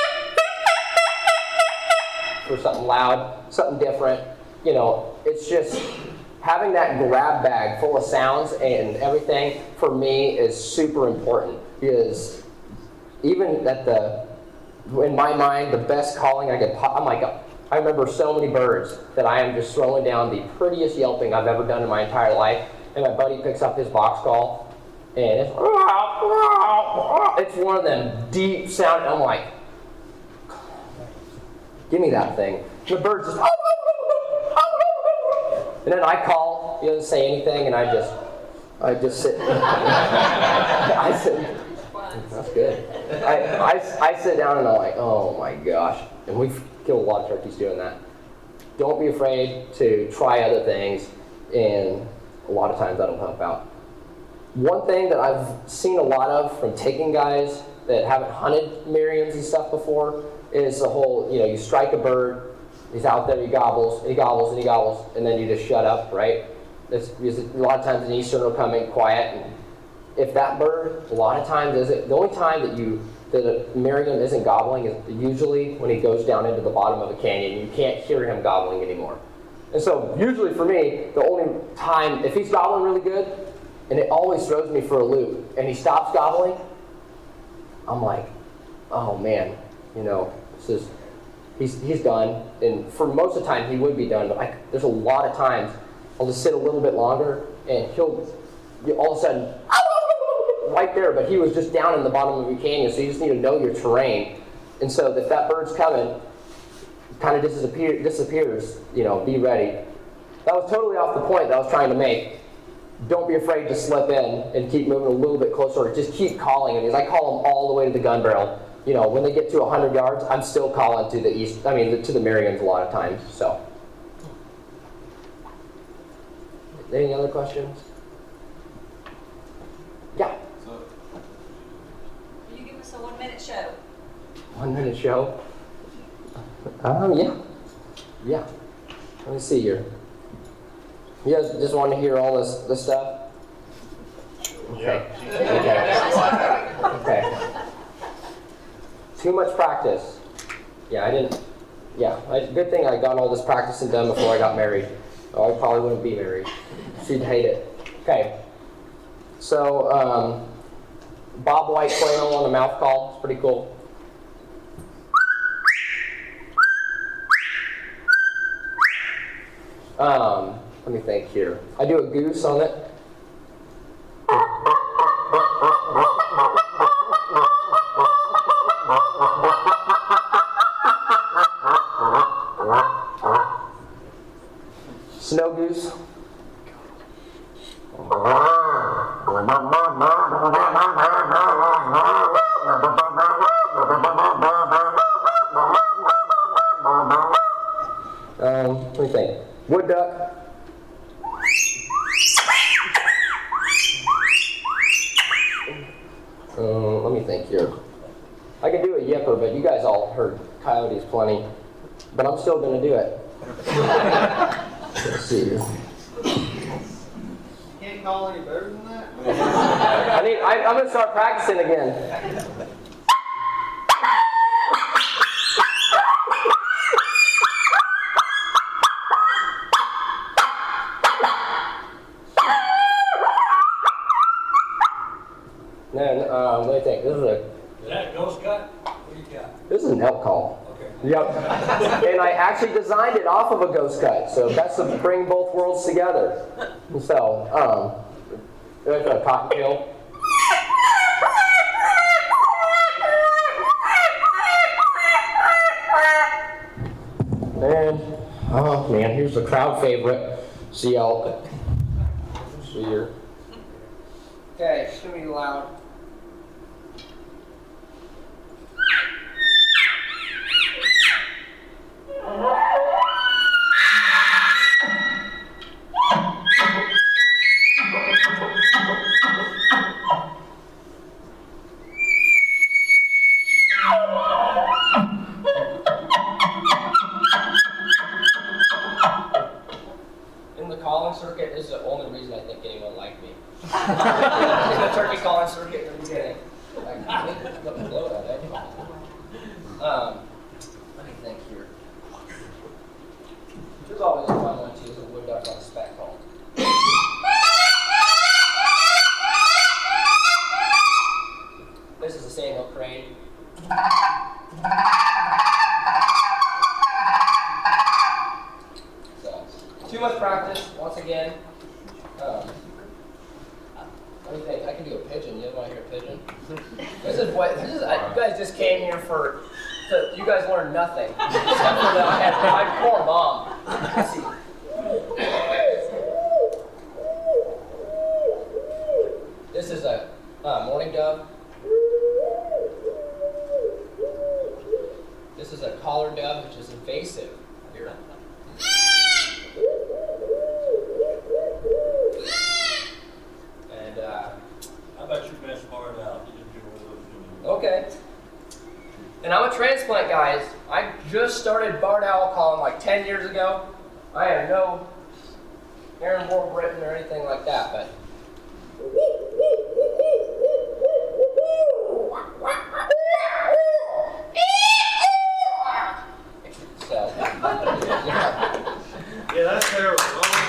for something loud, something different. It's just having that grab bag full of sounds and everything for me is super important, because even in my mind, the best calling I could I remember so many birds that I am just throwing down the prettiest yelping I've ever done in my entire life, and my buddy picks up his box call, and it's one of them deep sound, and I'm like, give me that thing. The birds just, and then I call, he doesn't say anything, and I just sit. I sit, that's good. I sit down and I'm like, oh my gosh. And we've killed a lot of turkeys doing that. Don't be afraid to try other things, and a lot of times that'll help out. One thing that I've seen a lot of from taking guys that haven't hunted Merriams and stuff before is the whole, you strike a bird, he's out there, he gobbles, and he gobbles, and he gobbles, and then you just shut up, right? That's because a lot of times an eastern will come in quiet, and if that bird, a lot of times the only time that a Merriam isn't gobbling is usually when he goes down into the bottom of a canyon. You can't hear him gobbling anymore. And so usually for me, the only time, if he's gobbling really good, and it always throws me for a loop, and he stops gobbling, I'm like, oh man, he's done. And for most of the time he would be done, but there's a lot of times I'll just sit a little bit longer, and he'll all of a sudden, right there, but he was just down in the bottom of your canyon, so you just need to know your terrain. And so if that bird's coming, kind of disappears, be ready. That was totally off the point that I was trying to make. Don't be afraid to slip in and keep moving a little bit closer. Just keep calling it. I call them all the way to the gun barrel. When they get to 100 yards, I'm still calling to the east. To the Merriams a lot of times. So, any other questions? Yeah. Will you give us a 1-minute show? 1 minute show? Yeah. Let me see here. You guys just want to hear all this stuff? Okay. Okay. Too much practice. Good thing I got all this practicing done before I got married. Oh, I probably wouldn't be married. She'd hate it. Okay. So, Bob White flannel on a mouth call. It's pretty cool. Let me think here. I do a goose on it. Snow goose. Let me think. Wood duck. Let me think here. I can do a yipper, but you guys all heard coyotes plenty. But I'm still going to do it. Let's see here. Can't call any better than that? I'm going to start practicing again. Then, let me think. Is that a ghost cut? What do you got? This is an elk call. Okay. Yep. And I actually designed it off of a ghost cut, so that's to bring both worlds together. So, there's a cottontail. And, oh man, here's the crowd favorite, sea elk. See here. Okay, it's gonna be loud. In the calling circuit, this is the only reason I think anyone liked me. In the turkey calling circuit in the beginning. Let me think here. There's always a fun one too, is a wood duck on a spec call. This is a sandhill crane. So, too much practice, once again. Let me think, I can do a pigeon. You guys want to hear a pigeon? You guys just came here you guys learned nothing. Except for my poor mom. Let's see. This is a mourning dove. This is a collar dove, which is invasive. Here. And how about your best barred out? You didn't do one of those. Okay. And I'm a transplant, guys. I just started barred owl calling like 10 years ago. I have no Aaron Warburton or anything like that, but. So. Yeah, that's terrible.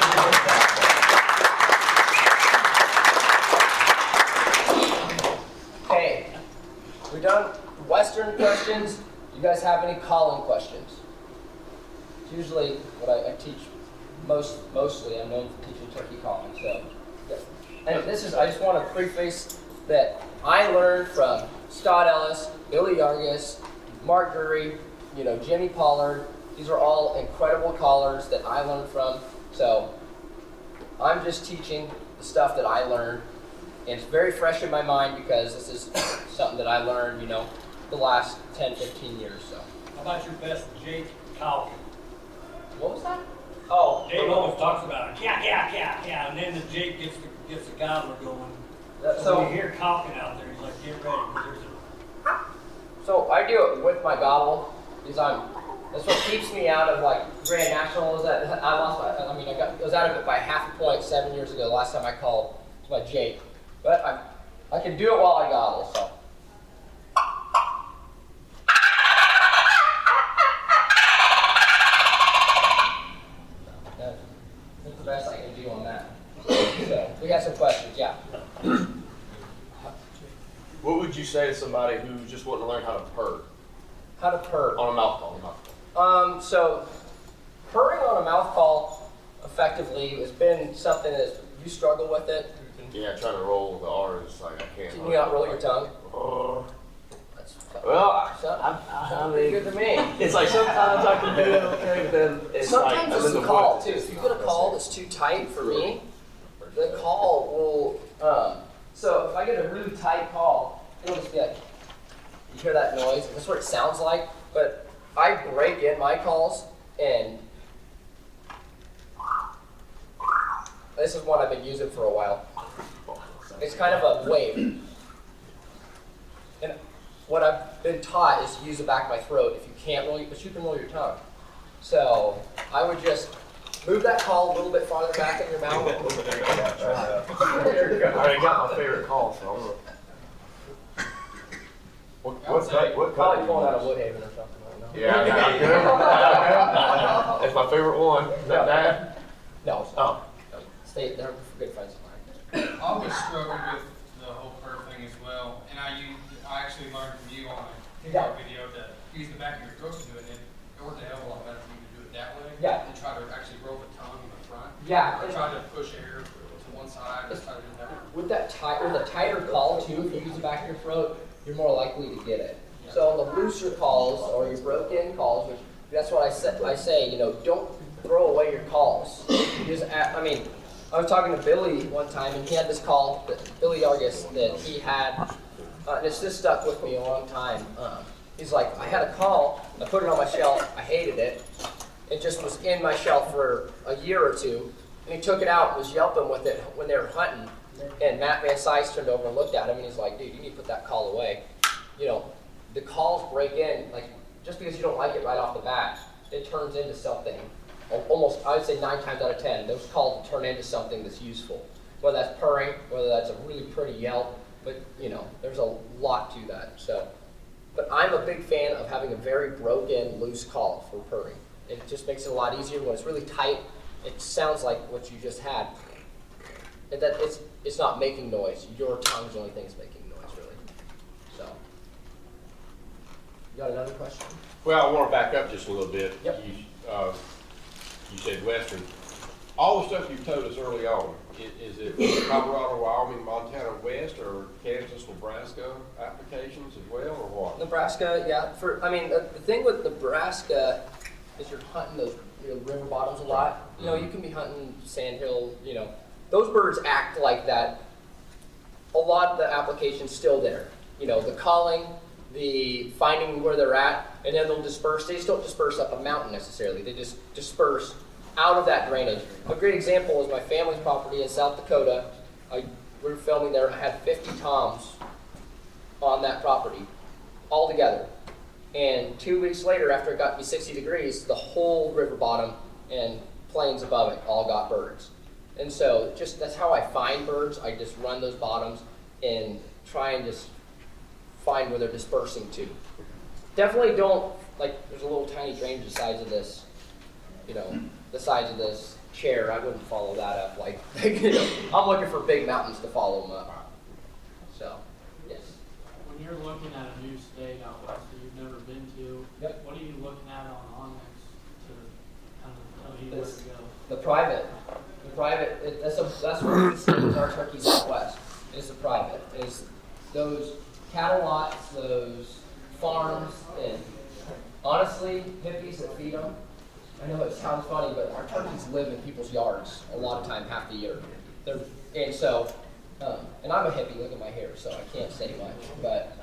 Okay, we're done Western questions. You guys have any calling questions? It's usually what I teach mostly. I'm known for teaching turkey calling. So, and I just want to preface that I learned from Scott Ellis, Billy Yargis, Mark Drury, Jimmy Pollard. These are all incredible callers that I learned from. So I'm just teaching the stuff that I learned. And it's very fresh in my mind because this is something that I learned, the last 10, 15 years. So. How about your best Jake Calkin? What was that? Oh, Dave always talks about it. Yeah, and then the Jake gets the gobbler going. So when you hear Calkin out there, he's like, get ready. So I do it with my gobble because that's what keeps me out of like Grand Nationals. That I was out of it by half a point 7 years ago. The last time I called to my Jake, but I can do it while I gobble. So. That's the best I can do on that. So we got some questions, yeah. What would you say to somebody who just wanted to learn how to purr? How to purr? On a mouth call. So purring on a mouth call effectively has been something that you struggle with it. Yeah, trying to roll the R's like I can't. Can you not roll your tongue? Well, I mean, good to me. It's like sometimes I can do it okay, but then it's sometimes like it's the call too. If you get a call that's too tight for me, the call will. So if I get a really tight call, it'll just be like, you hear that noise? That's what it sounds like. But I break in my calls, and this is one I've been using for a while. It's kind of a wave. And what I've been taught is to use the back of my throat if you can't roll, but you can roll your tongue. So I would just move that call a little bit farther back in your mouth. I already got my favorite call, so I'm gonna. What Probably pulling out of Woodhaven or something. I don't know. Yeah, that's my favorite one. Is that bad? No. Oh. They're good friends of mine. I always struggled with the whole purr thing as well, and I actually learned from you on a video to use the back of your throat to do it, and it worked a hell of a lot better for you to do it that way. Yeah. And try to actually roll the tongue in the front. Yeah. Or try to push air to one side, or try to do that. With a tighter call too, if you use the back of your throat, you're more likely to get it. So on the looser calls or your broken calls, which that's what I say, don't throw away your calls. Because I was talking to Billy one time, and he had this call, Billy Argus, that he had, and it's just stuck with me a long time. He's like, I had a call, I put it on my shelf, I hated it. It just was in my shelf for a year or two, and he took it out and was yelping with it when they were hunting. And Matt Van Sice turned over and looked at him, and he's like, dude, you need to put that call away. The calls break in, like, just because you don't like it right off the bat, it turns into something. Almost, I would say 9 times out of 10, those calls turn into something that's useful. Whether that's purring, whether that's a really pretty yelp, but there's a lot to that. So, but I'm a big fan of having a very broken, loose call for purring. It just makes it a lot easier when it's really tight. It sounds like what you just had. And that it's not making noise. Your tongue's the only thing that's making noise, really. So, you got another question? Well, I want to back up just a little bit. Yep. You said Western. All the stuff you've told us early on, is it Colorado, Wyoming, Montana West, or Kansas, Nebraska applications as well, or what? Nebraska, yeah. The thing with Nebraska is you're hunting those river bottoms a lot. You can be hunting sandhill. Those birds act like that. A lot of the application's still there. The calling, the finding where they're at, and then they'll disperse. They just don't disperse up a mountain necessarily. They just disperse out of that drainage. A great example is my family's property in South Dakota. We were filming there. I had 50 toms on that property, all together. And 2 weeks later, after it got to be 60 degrees, the whole river bottom and plains above it all got birds. And so that's how I find birds. I just run those bottoms and try and just find where they're dispersing to. Definitely don't, there's a little tiny drainage the size of this, the size of this chair. I wouldn't follow that up. I'm looking for big mountains to follow them up. So, yes. When you're looking at a new state out west that you've never been to, what are you looking at on Onyx to kind of tell you where to go? The private, that's what distinguishes our turkeys out west. Is the private. Is those cattle lots, those farms, and honestly, hippies that feed them. I know it sounds funny, but our turkeys live in people's yards a lot of time, half the year. And so, and I'm a hippie, look at my hair, so I can't say much. But,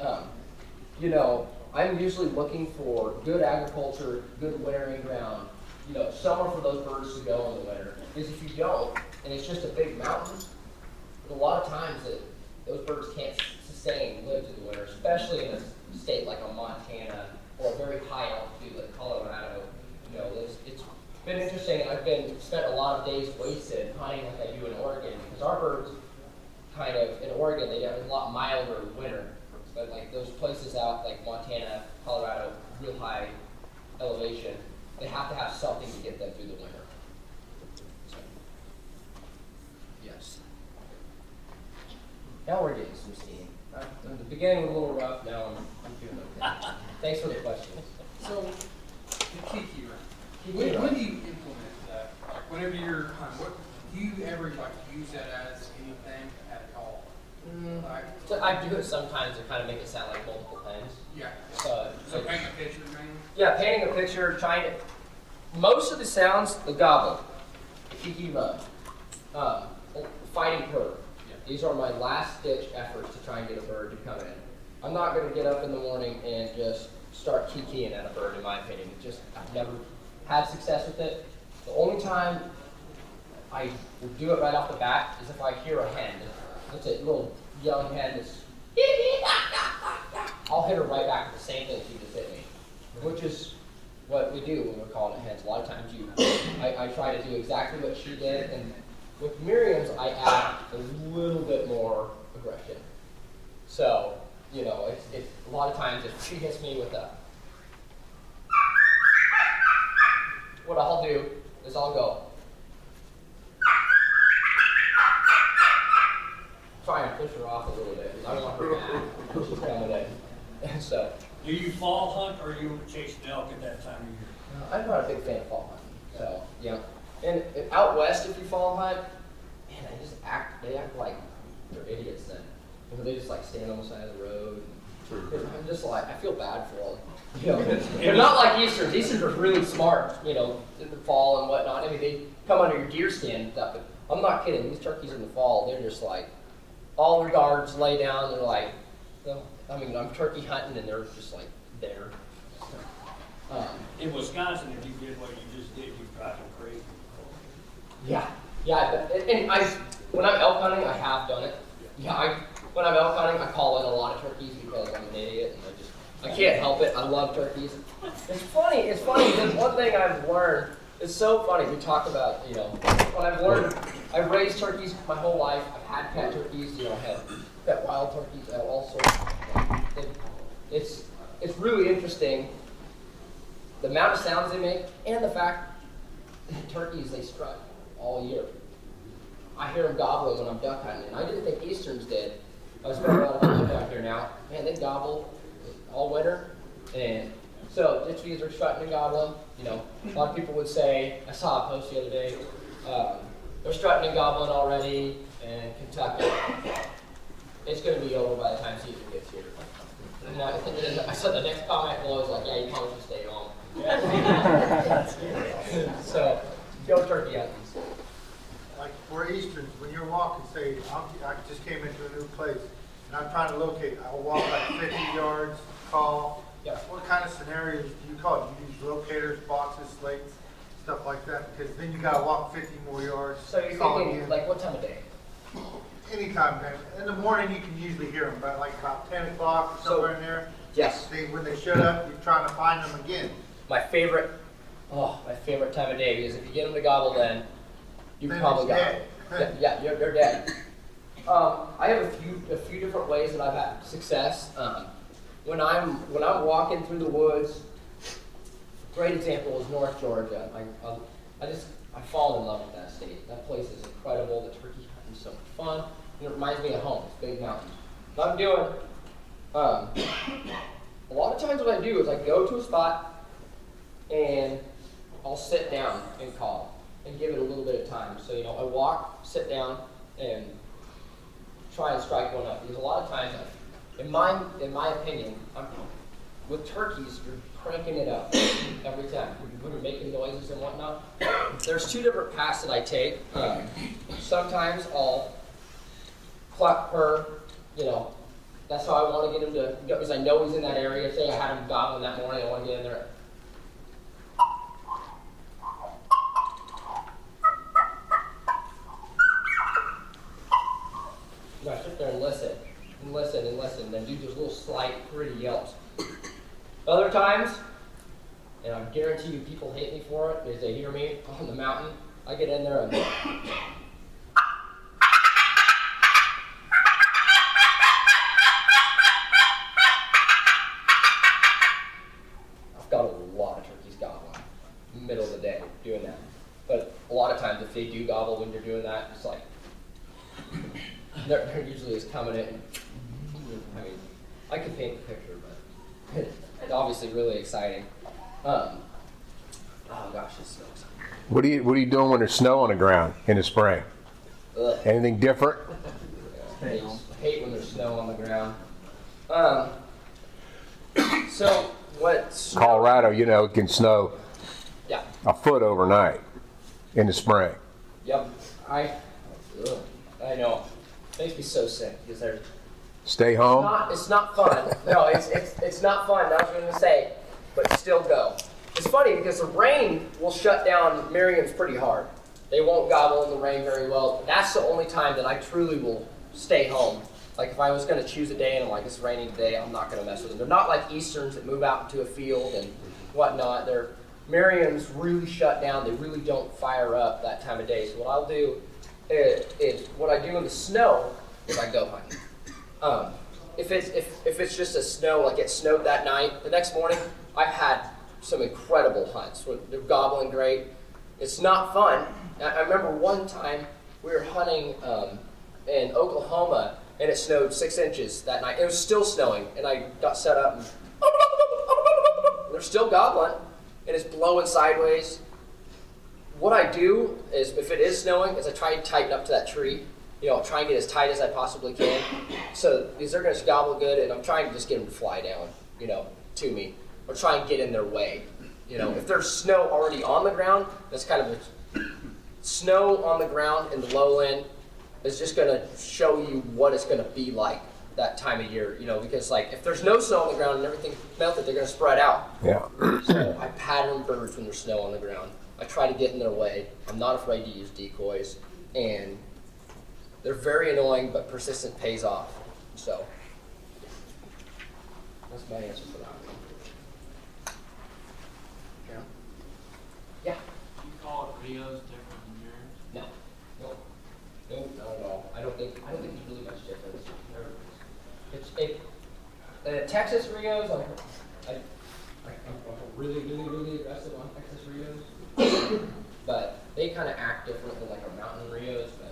I'm usually looking for good agriculture, good wintering ground, somewhere for those birds to go in the winter. Because if you don't, and it's just a big mountain, a lot of times those birds can't live through the winter, especially in state like a Montana or a very high altitude like Colorado, you know, it's been interesting. I've spent a lot of days wasted hunting like I do in Oregon, because our birds kind of, in Oregon, they have a lot milder winter. But like those places out like Montana, Colorado, real high elevation, they have to have something to get them through the winter. So, yes. Now we're getting some steam. In the beginning was a little rough, now I'm doing okay. Thanks for the question. So, the Kiki, right? When do you implement that? Like, whenever you're hunting, do you ever like use that as anything at all? Like, So I do it sometimes to kind of make it sound like multiple pens. yeah. So Paint a picture, mainly? yeah, painting a picture, trying to. Most of the sounds, the gobble, Kiki run, fighting purr. These are my last ditch efforts to try and get a bird to come in. I'm not going to get up in the morning and just start kikiing at a bird, in my opinion. I've never had success with it. The only time I will do it right off the bat is if I hear a hen. It's a little young hen that's I'll hit her right back with the same thing she just hit me, which is what we do when we're calling it hens. A lot of times I try to do exactly what she did, and with Miriam's I add a little bit more aggression. So, you know, it's a lot of times if she hits me with a, what I'll do is I'll go, try and push her off a little bit, because I don't want her mad when she's coming in. So, Do you fall hunt or you chase elk at that time of year? I'm not a big fan of fall hunting. So, yeah. And out west, if you fall hunt, man, they act like they're idiots then. You know, they just like stand on the side of the road. I'm just like, I feel bad for them. You know, they're not like Easterns. Easterns are really smart, you know, in the fall and whatnot. I mean, they come under your deer skin and stuff, but I'm not kidding. These turkeys in the fall, they're just like, all their guards lay down. They're like, I mean, I'm turkey hunting and they're just like there. In Wisconsin, if you did what you just did, you'd drive them crazy. Yeah, and when I'm elk hunting, I have done it. Yeah, when I'm elk hunting, I call in a lot of turkeys because I'm an idiot and I can't help it. I love turkeys. It's funny. There's one thing I've learned. It's so funny. We talk about, you know, what I've learned. I've raised turkeys my whole life. I've had pet turkeys. You know, I had pet wild turkeys. I have all sorts. It's really interesting. The amount of sounds they make, and the fact that turkeys, they strut all year. I hear them gobbling when I'm duck hunting, and I didn't think Easterns did. I spent a lot of time down here now. Man, they gobble all winter, and so ditch feeds are strutting and gobbling. You know, a lot of people would say, I saw a post the other day, they're strutting and gobbling already in Kentucky. It's going to be over by the time season gets here. And I said the next comment below is like, yeah, you probably should stay home. So, go turkey hunting. Like for Easterns, when you're walking, say, I just came into a new place, and I'm trying to locate, I'll walk like 50 yards, call. Yep. What kind of scenarios do you call? Do you use locators, boxes, slates, stuff like that? Because then you got to walk 50 more yards. So you're thinking, like, what time of day? Anytime, man. In the morning, you can usually hear them, but like about 10 o'clock or somewhere in there. Yes. When they shut up, you're trying to find them again. My favorite time of day, because if you get them to gobble then, you probably got it. Yeah, they're dead. I have a few different ways that I've had success. When I'm walking through the woods, great example is North Georgia. I fall in love with that state. That place is incredible. The turkey hunting is so much fun. And it reminds me of home. It's big mountains. What I'm doing, a lot of times what I do is I go to a spot and I'll sit down and call and give it a little bit of time. So, you know, I walk, sit down, and try and strike one up. Because a lot of times, in my opinion, with turkeys, you're cranking it up every time. When you're making noises and whatnot. There's two different paths that I take. Sometimes I'll cluck, purr, you know. That's how I want to get him to, because I know he's in that area. Say I had him gobbling that morning, I want to get in there. I sit there and listen. And and listen and listen, then do those little slight, pretty yelps. Other times, and I guarantee you people hate me for it because they hear me on the mountain, I get in there and I've got a lot of turkeys gobbling in the middle of the day doing that. But a lot of times if they do gobble when you're doing that, it's like, they're usually just coming in. I mean, I could paint the picture, but it's obviously really exciting. Oh gosh, it's so exciting. What are you doing when there's snow on the ground in the spring? Ugh. Anything different? I hate when there's snow on the ground. So what? Colorado, it can snow Yeah. a foot overnight in the spring. Yep. I know. It makes me so sick because there's. Stay home. It's not fun. No, it's not fun. I was going to say, but still go. It's funny because the rain will shut down Merriam's pretty hard. They won't gobble in the rain very well. That's the only time that I truly will stay home. Like if I was going to choose a day and I'm like, it's raining today, I'm not going to mess with them. They're not like Easterns that move out into a field and whatnot. Merriam's really shut down. They really don't fire up that time of day. So what I'll do is what I do in the snow is I go hunting. If it's just a snow, like it snowed that night, the next morning I've had some incredible hunts. They're gobbling great. It's not fun. I remember one time we were hunting in Oklahoma and it snowed 6 inches that night. It was still snowing and I got set up and they're still gobbling and it's blowing sideways. What I do is if it is snowing is I try to tighten up to that tree. Try and get as tight as I possibly can. So these are going to gobble good, and I'm trying to just get them to fly down, to me, or try and get in their way. If there's snow already on the ground, that's kind of snow on the ground in the lowland is just going to show you what it's going to be like that time of year. Because like if there's no snow on the ground and everything melted, they're going to spread out. Yeah. So I pattern birds when there's snow on the ground. I try to get in their way. I'm not afraid to use decoys, and they're very annoying, but persistent pays off. So that's my answer for that one. Yeah. Do you call it Rios different than yours? No, not at all. I don't think there's really much difference. Texas Rios, I'm really aggressive on Texas Rios, but they kind of act different than like our mountain Rios. But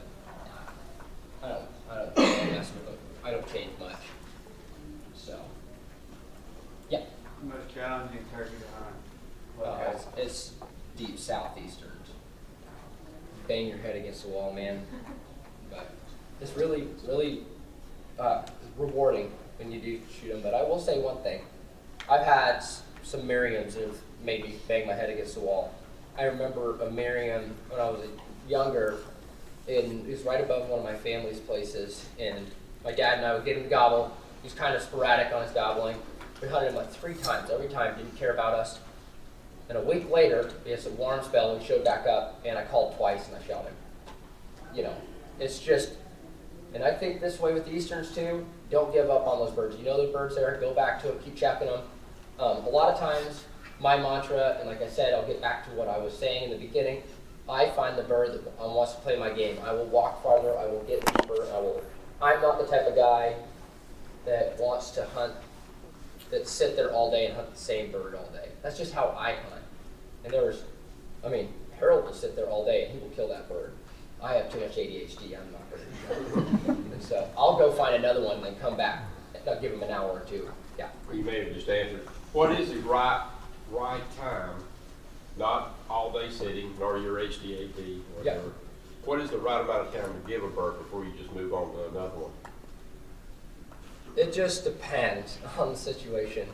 I don't mess with them. I don't change much. So, yeah. Most challenging turkey to hunt. It's deep southeasterns. Bang your head against the wall, man. But it's really, really rewarding when you do shoot them. But I will say one thing. I've had some Merriams that have made me bang my head against the wall. I remember a Merriam when I was younger, and it was right above one of my family's places, and my dad and I would get him to gobble. He was kind of sporadic on his gobbling. We hunted him like 3 times. Every time, didn't care about us. And a week later, we had some warm spell, and he showed back up, and I called twice, and I shot him. It's just, and I think this way with the Easterns too, don't give up on those birds. The bird's there, go back to it, keep checking them. A lot of times, my mantra, and like I said, I'll get back to what I was saying in the beginning, I find the bird that wants to play my game. I will walk farther, I will get deeper, I'm not the type of guy that wants to hunt, that sit there all day and hunt the same bird all day. That's just how I hunt. And Harold will sit there all day and he will kill that bird. I have too much ADHD, I'm not going to do that. And so I'll go find another one and then come back. I'll give him an hour or two. Yeah. You may have just answered. What is the right time? Not all day sitting, nor your HDAP, or whatever. Yeah. What is the right amount of time to give a bird before you just move on to another one? It just depends on the situation.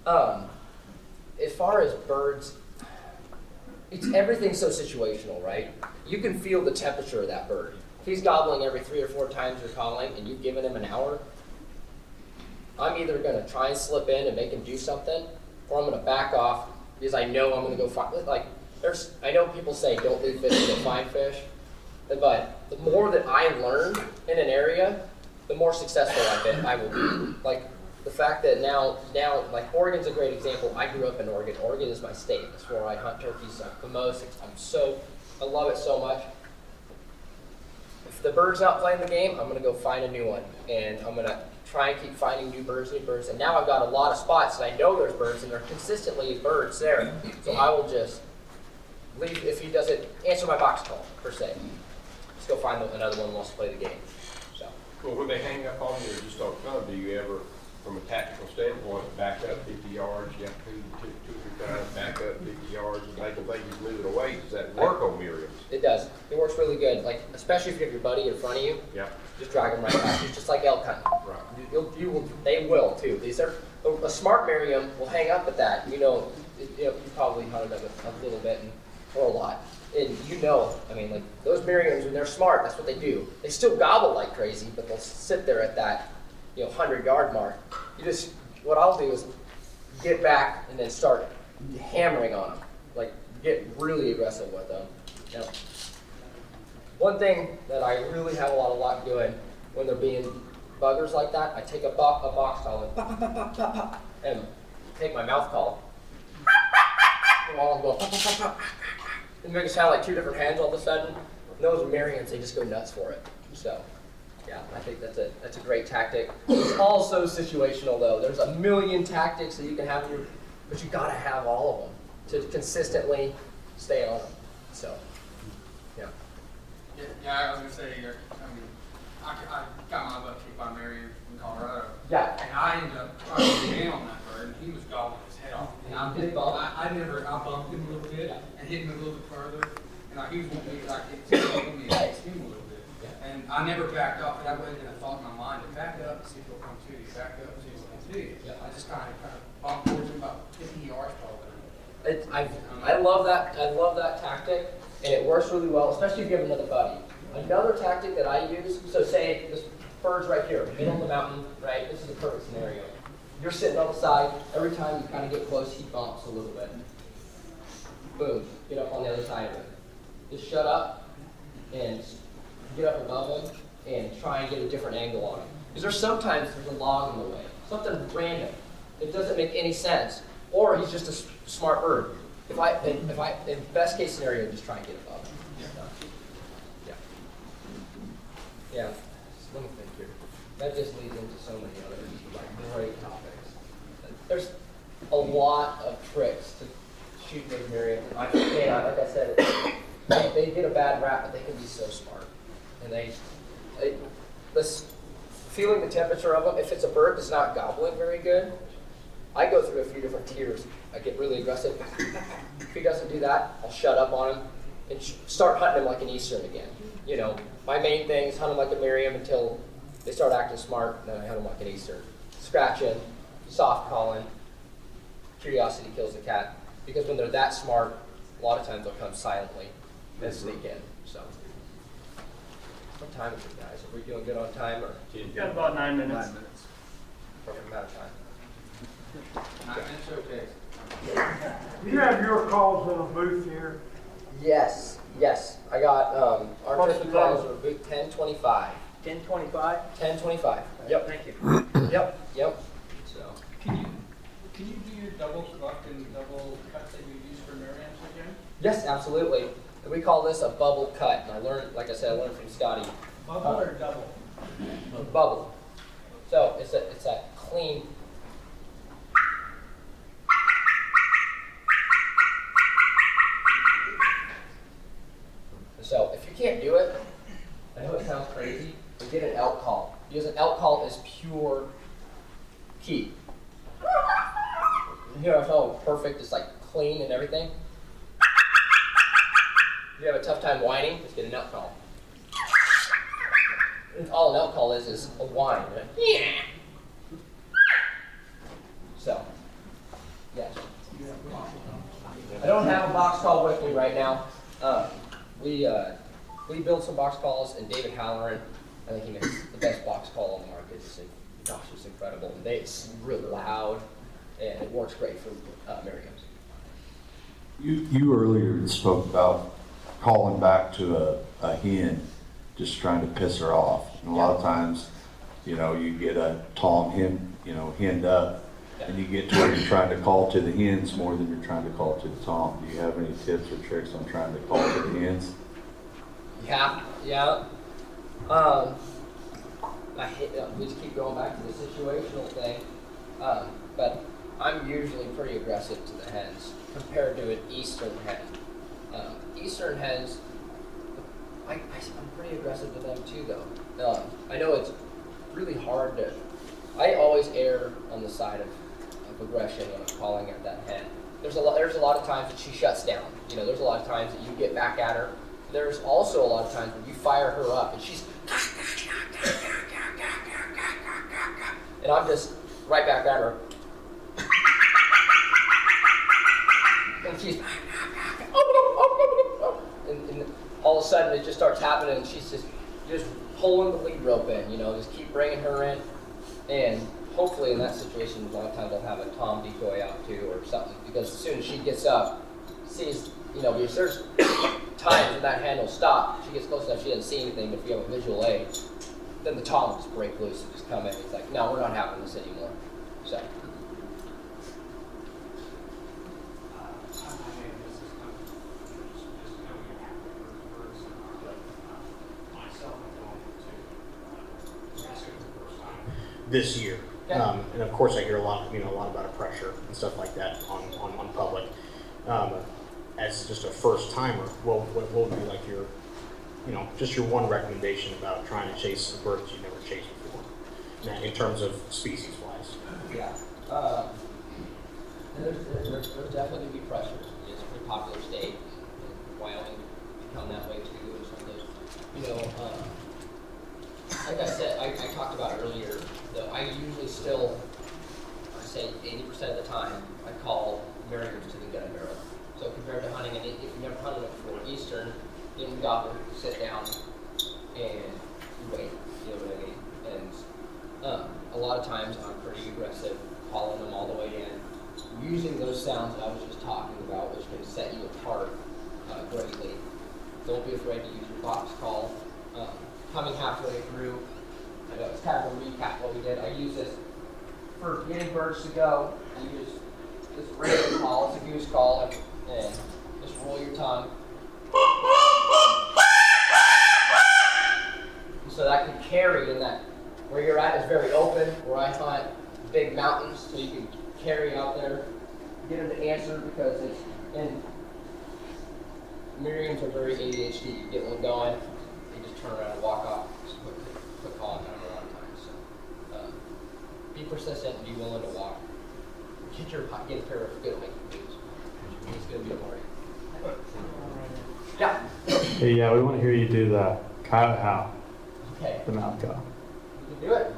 As far as birds, everything's so situational, right? You can feel the temperature of that bird. If he's gobbling every 3 or 4 times you're calling and you've given him an hour, I'm either going to try and slip in and make him do something, or I'm going to back off because I know I'm going to go find. I know people say don't leave fish to go find fish, but the more that I learn in an area, the more successful I will be. Like the fact that now, like Oregon's a great example. I grew up in Oregon. Oregon is my state. That's where I hunt turkeys the most. I love it so much. If the bird's not playing the game, I'm gonna go find a new one, and I'm gonna try and keep finding new birds. And now I've got a lot of spots, and I know there's birds, and there are consistently birds there. So I will just leave if he doesn't answer my box call per se. Just go find another one who wants to play the game. So. Well, when they hang up on you or just don't come, do you ever, from a tactical standpoint, back up 50 yards? You have to feed two or 3 times, back up 50 yards, and make them think you move it away. Does that work on Merriam's? It does. It works really good. Like especially if you have your buddy in front of you. Yeah. Just drag them right back. It's just like elk hunting. Right. They will too. A smart Merriam will hang up at that. You probably hunted them a little bit or a lot. And I mean, like those Merriams, when they're smart, that's what they do. They still gobble like crazy, but they'll sit there at that, 100-yard mark. What I'll do is get back and then start hammering on them, like get really aggressive with them. Now, one thing that I really have a lot of luck doing when they're being buggers like that, I take a box call and pop, pop, pop, pop, pop, and take my mouth call. While I'm going pop, pop, pop, pop. And make it sound like 2 different hands all of a sudden. And those Merriams, they just go nuts for it. So, yeah, I think that's a great tactic. It's also situational though. There's a million tactics that you can have, but you gotta have all of them to consistently stay on them. So, yeah. Yeah, I was gonna say, I got my butt kicked by Merriam in Colorado. Yeah. And I ended up trying to get in on that bird, and he was gobbling his head off. And I bumped him a little bit and hit him a little bit further, and he was wanting me to chase him a little bit. And I never backed up, and I went in a thought in my mind, back up and see if he'll come to you. Back up and see if he'll come to you. I just kind of bumped towards him about 50 yards probably. I love that. I love that tactic, and it works really well, especially if you have another buddy. Another tactic that I use. So say this bird's right here, middle of the mountain, right? This is a perfect scenario. You're sitting on the side. Every time you kind of get close, he bumps a little bit. Boom. Get up on the other side of it. Just shut up and get up above him and try and get a different angle on him. Because sometimes there's a log in the way, something random. It doesn't make any sense, or he's just a smart bird. In best case scenario, just try and get above him. Yeah. Let me think here. That just leads into so many other great topics. There's a lot of tricks to shoot those Merriam. Like I said, they get a bad rap, but they can be so smart. And feeling the temperature of them. If it's a bird that's not gobbling very good, I go through a few different tiers. I get really aggressive. If he doesn't do that, I'll shut up on him and start hunting him like an Eastern again. My main thing is hunt them like a Merriam until they start acting smart, then I hunt them like an Eastern. Scratching, soft calling, curiosity kills the cat. Because when they're that smart, a lot of times they'll come silently and sneak in. So, what time is it, guys? Are we doing good on time? Or You've got about 9 minutes. 9 minutes. Perfect amount of time. 9 minutes, okay. You have your calls in a booth here. Yes. I got our turkey calls are booth 1025. 1025? 1025. Yep. Thank you. Yep. So. Can you do your double cluck and double cut that you use for Merriams again? Yes, absolutely. We call this a bubble cut. And I learned from Scotty. Bubble or double? Bubble. So it's a clean. So if you can't do it, I know it sounds crazy, but get an elk call. Because an elk call is pure key. It's all perfect, it's like clean and everything. If you have a tough time whining, just get an elk call. And all an elk call is a whine. Right? Yeah. So, yes. I don't have a box call with me right now. We built some box calls, and David Halloran, I think he makes the best box call on the market. It's incredible. And it's really loud, and it works great for Merriams. You earlier spoke about calling back to a hen, just trying to piss her off. And a lot of times You know, you get a tom hen, henned up, and you get to where you're trying to call to the hens more than you're trying to call to the tom. Do you have any tips or tricks on trying to call to the hens? Yeah. I hate, we just keep going back to the situational thing, but I'm usually pretty aggressive to the hens compared to an eastern hen. Eastern hens, I'm pretty aggressive to them too, though. I know it's really hard to. I always err on the side of aggression when I'm calling at that hen. There's a lot of times that she shuts down. There's a lot of times that you get back at her. There's also a lot of times when you fire her up and she's and I'm just right back at her. And she's and all of a sudden it just starts happening and she's just pulling the lead rope in, just keep bringing her in. And hopefully in that situation, a lot of times I'll have a tom decoy out too or something, because as soon as she gets up, sees, because there's times when that hen will stop, she gets close enough, she doesn't see anything, but if you have a visual aid, then the tom will just break loose and just come in. It's like, no, we're not having this anymore. So. This year, and of course I hear a lot about pressure and stuff like that on public. As just a first timer, what would be like your, just your one recommendation about trying to chase the birds you've never chased before, now, in terms of species wise? Yeah, there's definitely be pressure. It's a pretty popular state. Wyoming become that way too, or something. Like I said, I talked about earlier, that I usually still, I say 80% of the time, I call Merriams to the gun barrel. So compared to hunting, and if you've never hunted it before, Eastern, in gobbler, you sit down and you wait, you know what I mean? And a lot of times I'm pretty aggressive, calling them all the way in, using those sounds that I was just talking about, which can set you apart greatly. Don't be afraid to use your box call. Coming halfway through, I know it's kind of a recap what we did. I use this for getting birds to go. I use this random call, it's a goose call, and just roll your tongue. So that can carry in that, where you're at is very open, where I hunt big mountains, so you can carry out there, get them to answer, because it's, and Merriams are very ADHD. You get one going, turn around and walk off, just quick call on a lot of times. So, be persistent and be willing to walk. Get a pair of good hiking boots. It's going to be a party. Yeah. Hey, yeah, we want to hear you do the coyote howl. Okay. The mouth call. You can do it.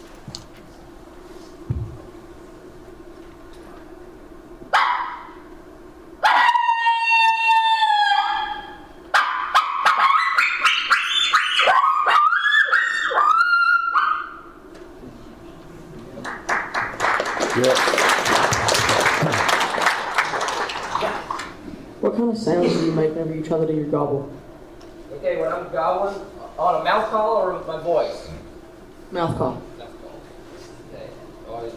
What kind of sounds do you make whenever you try to do your gobble? Okay, when I'm gobbling, on a mouth call or with my voice? Mouth call. Mouth call. Okay. Always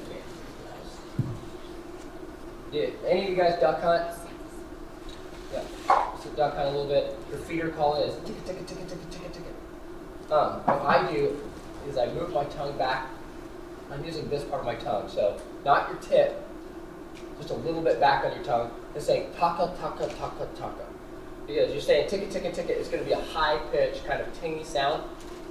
Did any of you guys duck hunt? Yeah. So duck hunt a little bit. Your feeder call is ticka ticka ticka ticka ticka ticka. What I do is I move my tongue back. I'm using this part of my tongue, so not your tip, just a little bit back on your tongue, and saying taka taka taka taka. Because you're saying ticka ticka ticka, it's going to be a high pitched kind of tingy sound.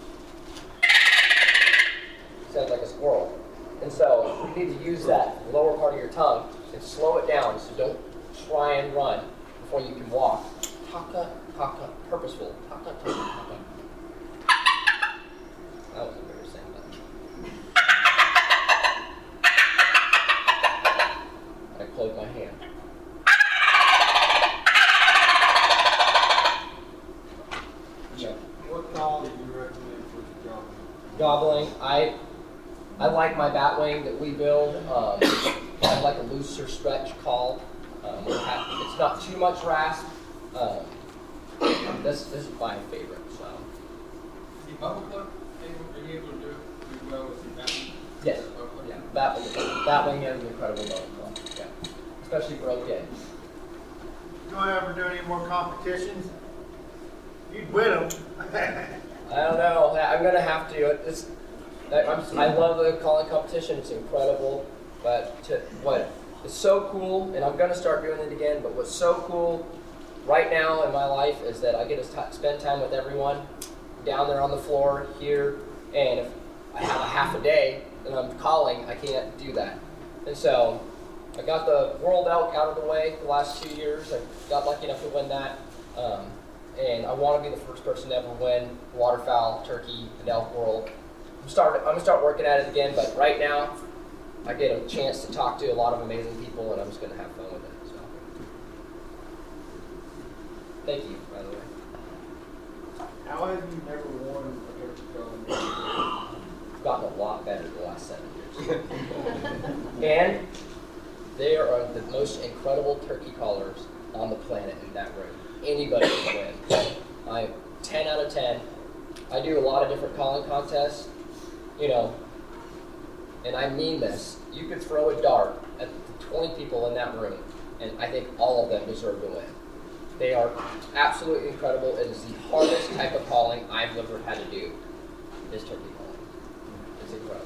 Sounds like a squirrel. And so you need to use that lower part of your tongue and slow it down, so don't try and run before you can walk. Taka taka, purposeful. Taka taka taka. That was a better sound. I close my hand. Yeah. What call do you recommend for the Gobbling. I like my bat wing that we build. I like a looser stretch call. It's not too much rasp. This is my favorite. So. The bubble clip, are you able to do it well that one here is an incredible bow. Yeah. Especially broken. You don't ever do any more competitions? You'd win them. I don't know. I'm gonna have to. I love the calling competition. It's incredible. But what is so cool, and I'm gonna start doing it again. But what's so cool right now in my life is that I get to spend time with everyone down there on the floor here. And if I have a half a day and I'm calling, I can't do that. And so I got the World Elk out of the way the last 2 years. I got lucky enough to win that. And I want to be the first person to ever win waterfowl, turkey, and elk world. I'm going to start working at it again, but right now I get a chance to talk to a lot of amazing people, and I'm just going to have fun with it. So, thank you, by the way. How have you never won a turkey calling? I've gotten a lot better the last 7 years. And they are the most incredible turkey callers on the planet in that room. Anybody can win. I'm 10 out of 10. I do a lot of different calling contests, and I mean this. You could throw a dart at the 20 people in that room, and I think all of them deserve to win. They are absolutely incredible. It is the hardest type of calling I've ever had to do, is turkey calling. It's incredible.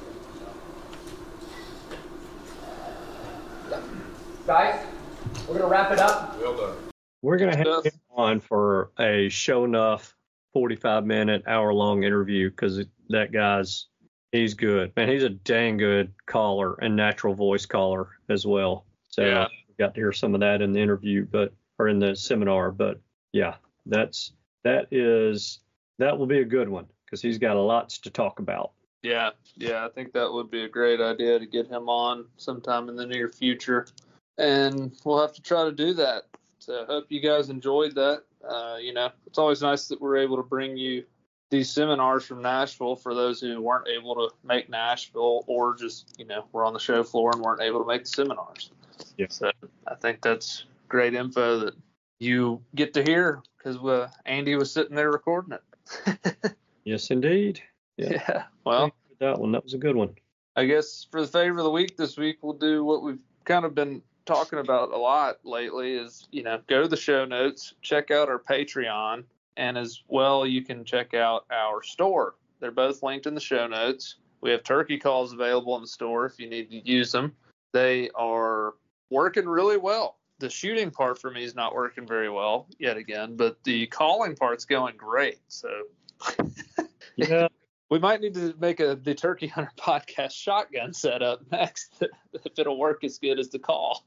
So. Guys, we're going to wrap it up. Well done. We're going to have him on for a show enough 45-minute, hour-long interview because that he's good. Man, he's a dang good caller and natural voice caller as well. So yeah. We got to hear some of that in the interview, or in the seminar. But yeah, that will be a good one because he's got lots to talk about. Yeah, I think that would be a great idea to get him on sometime in the near future. And we'll have to try to do that. So I hope you guys enjoyed that. It's always nice that we're able to bring you these seminars from Nashville for those who weren't able to make Nashville or just, were on the show floor and weren't able to make the seminars. Yeah. So I think that's great info that you get to hear because Andy was sitting there recording it. Yes, indeed. Yeah. Well, that was a good one. I guess for the favor of the week this week, we'll do what we've kind of been talking about a lot lately is, go to the show notes, check out our Patreon, and as well, you can check out our store. They're both linked in the show notes. We have turkey calls available in the store if you need to use them. They are working really well. The shooting part for me is not working very well yet again, but the calling part's going great. So yeah. We might need to make the Turkey Hunter podcast shotgun setup next if it'll work as good as the call.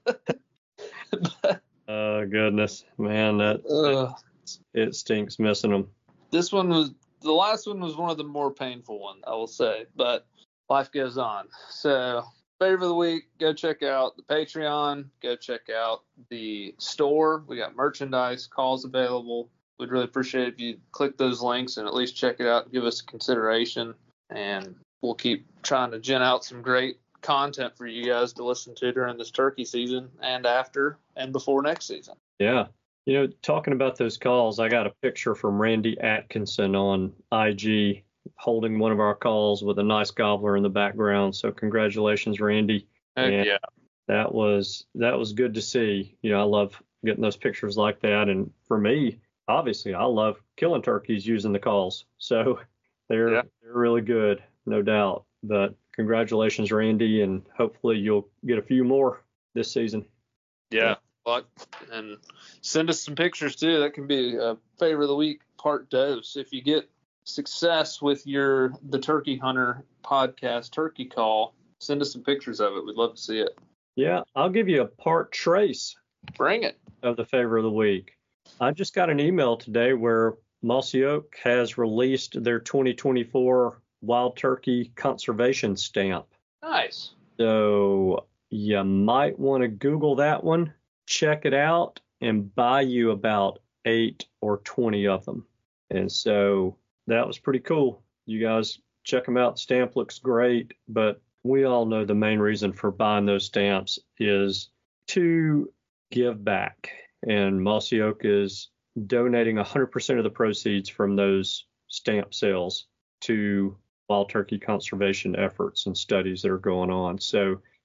Oh, goodness. Man, it stinks missing them. The last one was one of the more painful ones, I will say, but life goes on. So, favor of the week, go check out the Patreon, go check out the store. We got merchandise, calls available. We'd really appreciate if you click those links and at least check it out and give us a consideration. And we'll keep trying to gen out some great content for you guys to listen to during this turkey season and after and before next season. Yeah. Talking about those calls, I got a picture from Randy Atkinson on IG holding one of our calls with a nice gobbler in the background. So congratulations, Randy. Heck yeah. That was good to see. I love getting those pictures like that. And for me, obviously, I love killing turkeys using the calls. So they're really good, no doubt. But congratulations, Randy, and hopefully you'll get a few more this season. Yeah, and send us some pictures, too. That can be a favor of the week part dose. If you get success with the Turkey Hunter podcast turkey call, send us some pictures of it. We'd love to see it. Yeah, I'll give you a part trace. Bring it. Of the favor of the week. I just got an email today where Mossy Oak has released their 2024 Wild Turkey Conservation Stamp. Nice. So you might want to Google that one, check it out, and buy you about 8 or 20 of them. And so that was pretty cool. You guys check them out. The stamp looks great, but we all know the main reason for buying those stamps is to give back. And Mossy Oak is donating 100% of the proceeds from those stamp sales to wild turkey conservation efforts and studies that are going on. So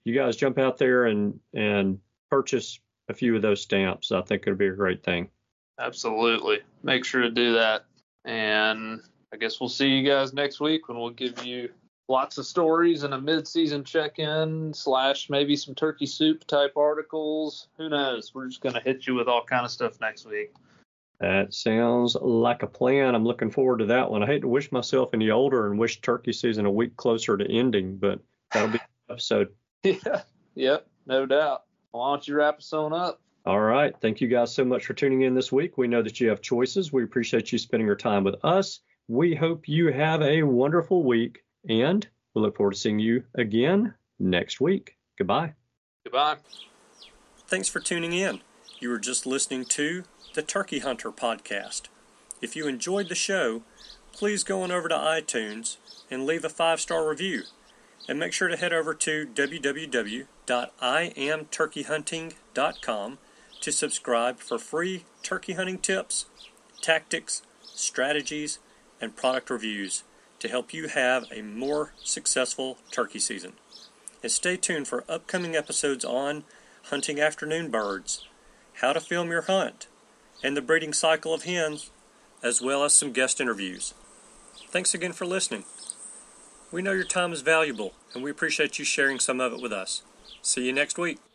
you guys jump out there and purchase a few of those stamps. I think it'll be a great thing. Absolutely. Make sure to do that. And I guess we'll see you guys next week when we'll give you lots of stories and a mid-season check-in / maybe some turkey soup type articles. Who knows? We're just going to hit you with all kind of stuff next week. That sounds like a plan. I'm looking forward to that one. I hate to wish myself any older and wish turkey season a week closer to ending, but that'll be the episode. Yeah. Yep. No doubt. Why don't you wrap us on up? All right. Thank you guys so much for tuning in this week. We know that you have choices. We appreciate you spending your time with us. We hope you have a wonderful week, and we look forward to seeing you again next week. Goodbye. Goodbye. Thanks for tuning in. You were just listening to the Turkey Hunter Podcast. If you enjoyed the show, please go on over to iTunes and leave a 5-star review. And make sure to head over to www.iamturkeyhunting.com to subscribe for free turkey hunting tips, tactics, strategies, and product reviews to help you have a more successful turkey season. And stay tuned for upcoming episodes on hunting afternoon birds, how to film your hunt, and the breeding cycle of hens, as well as some guest interviews. Thanks again for listening. We know your time is valuable, and we appreciate you sharing some of it with us. See you next week.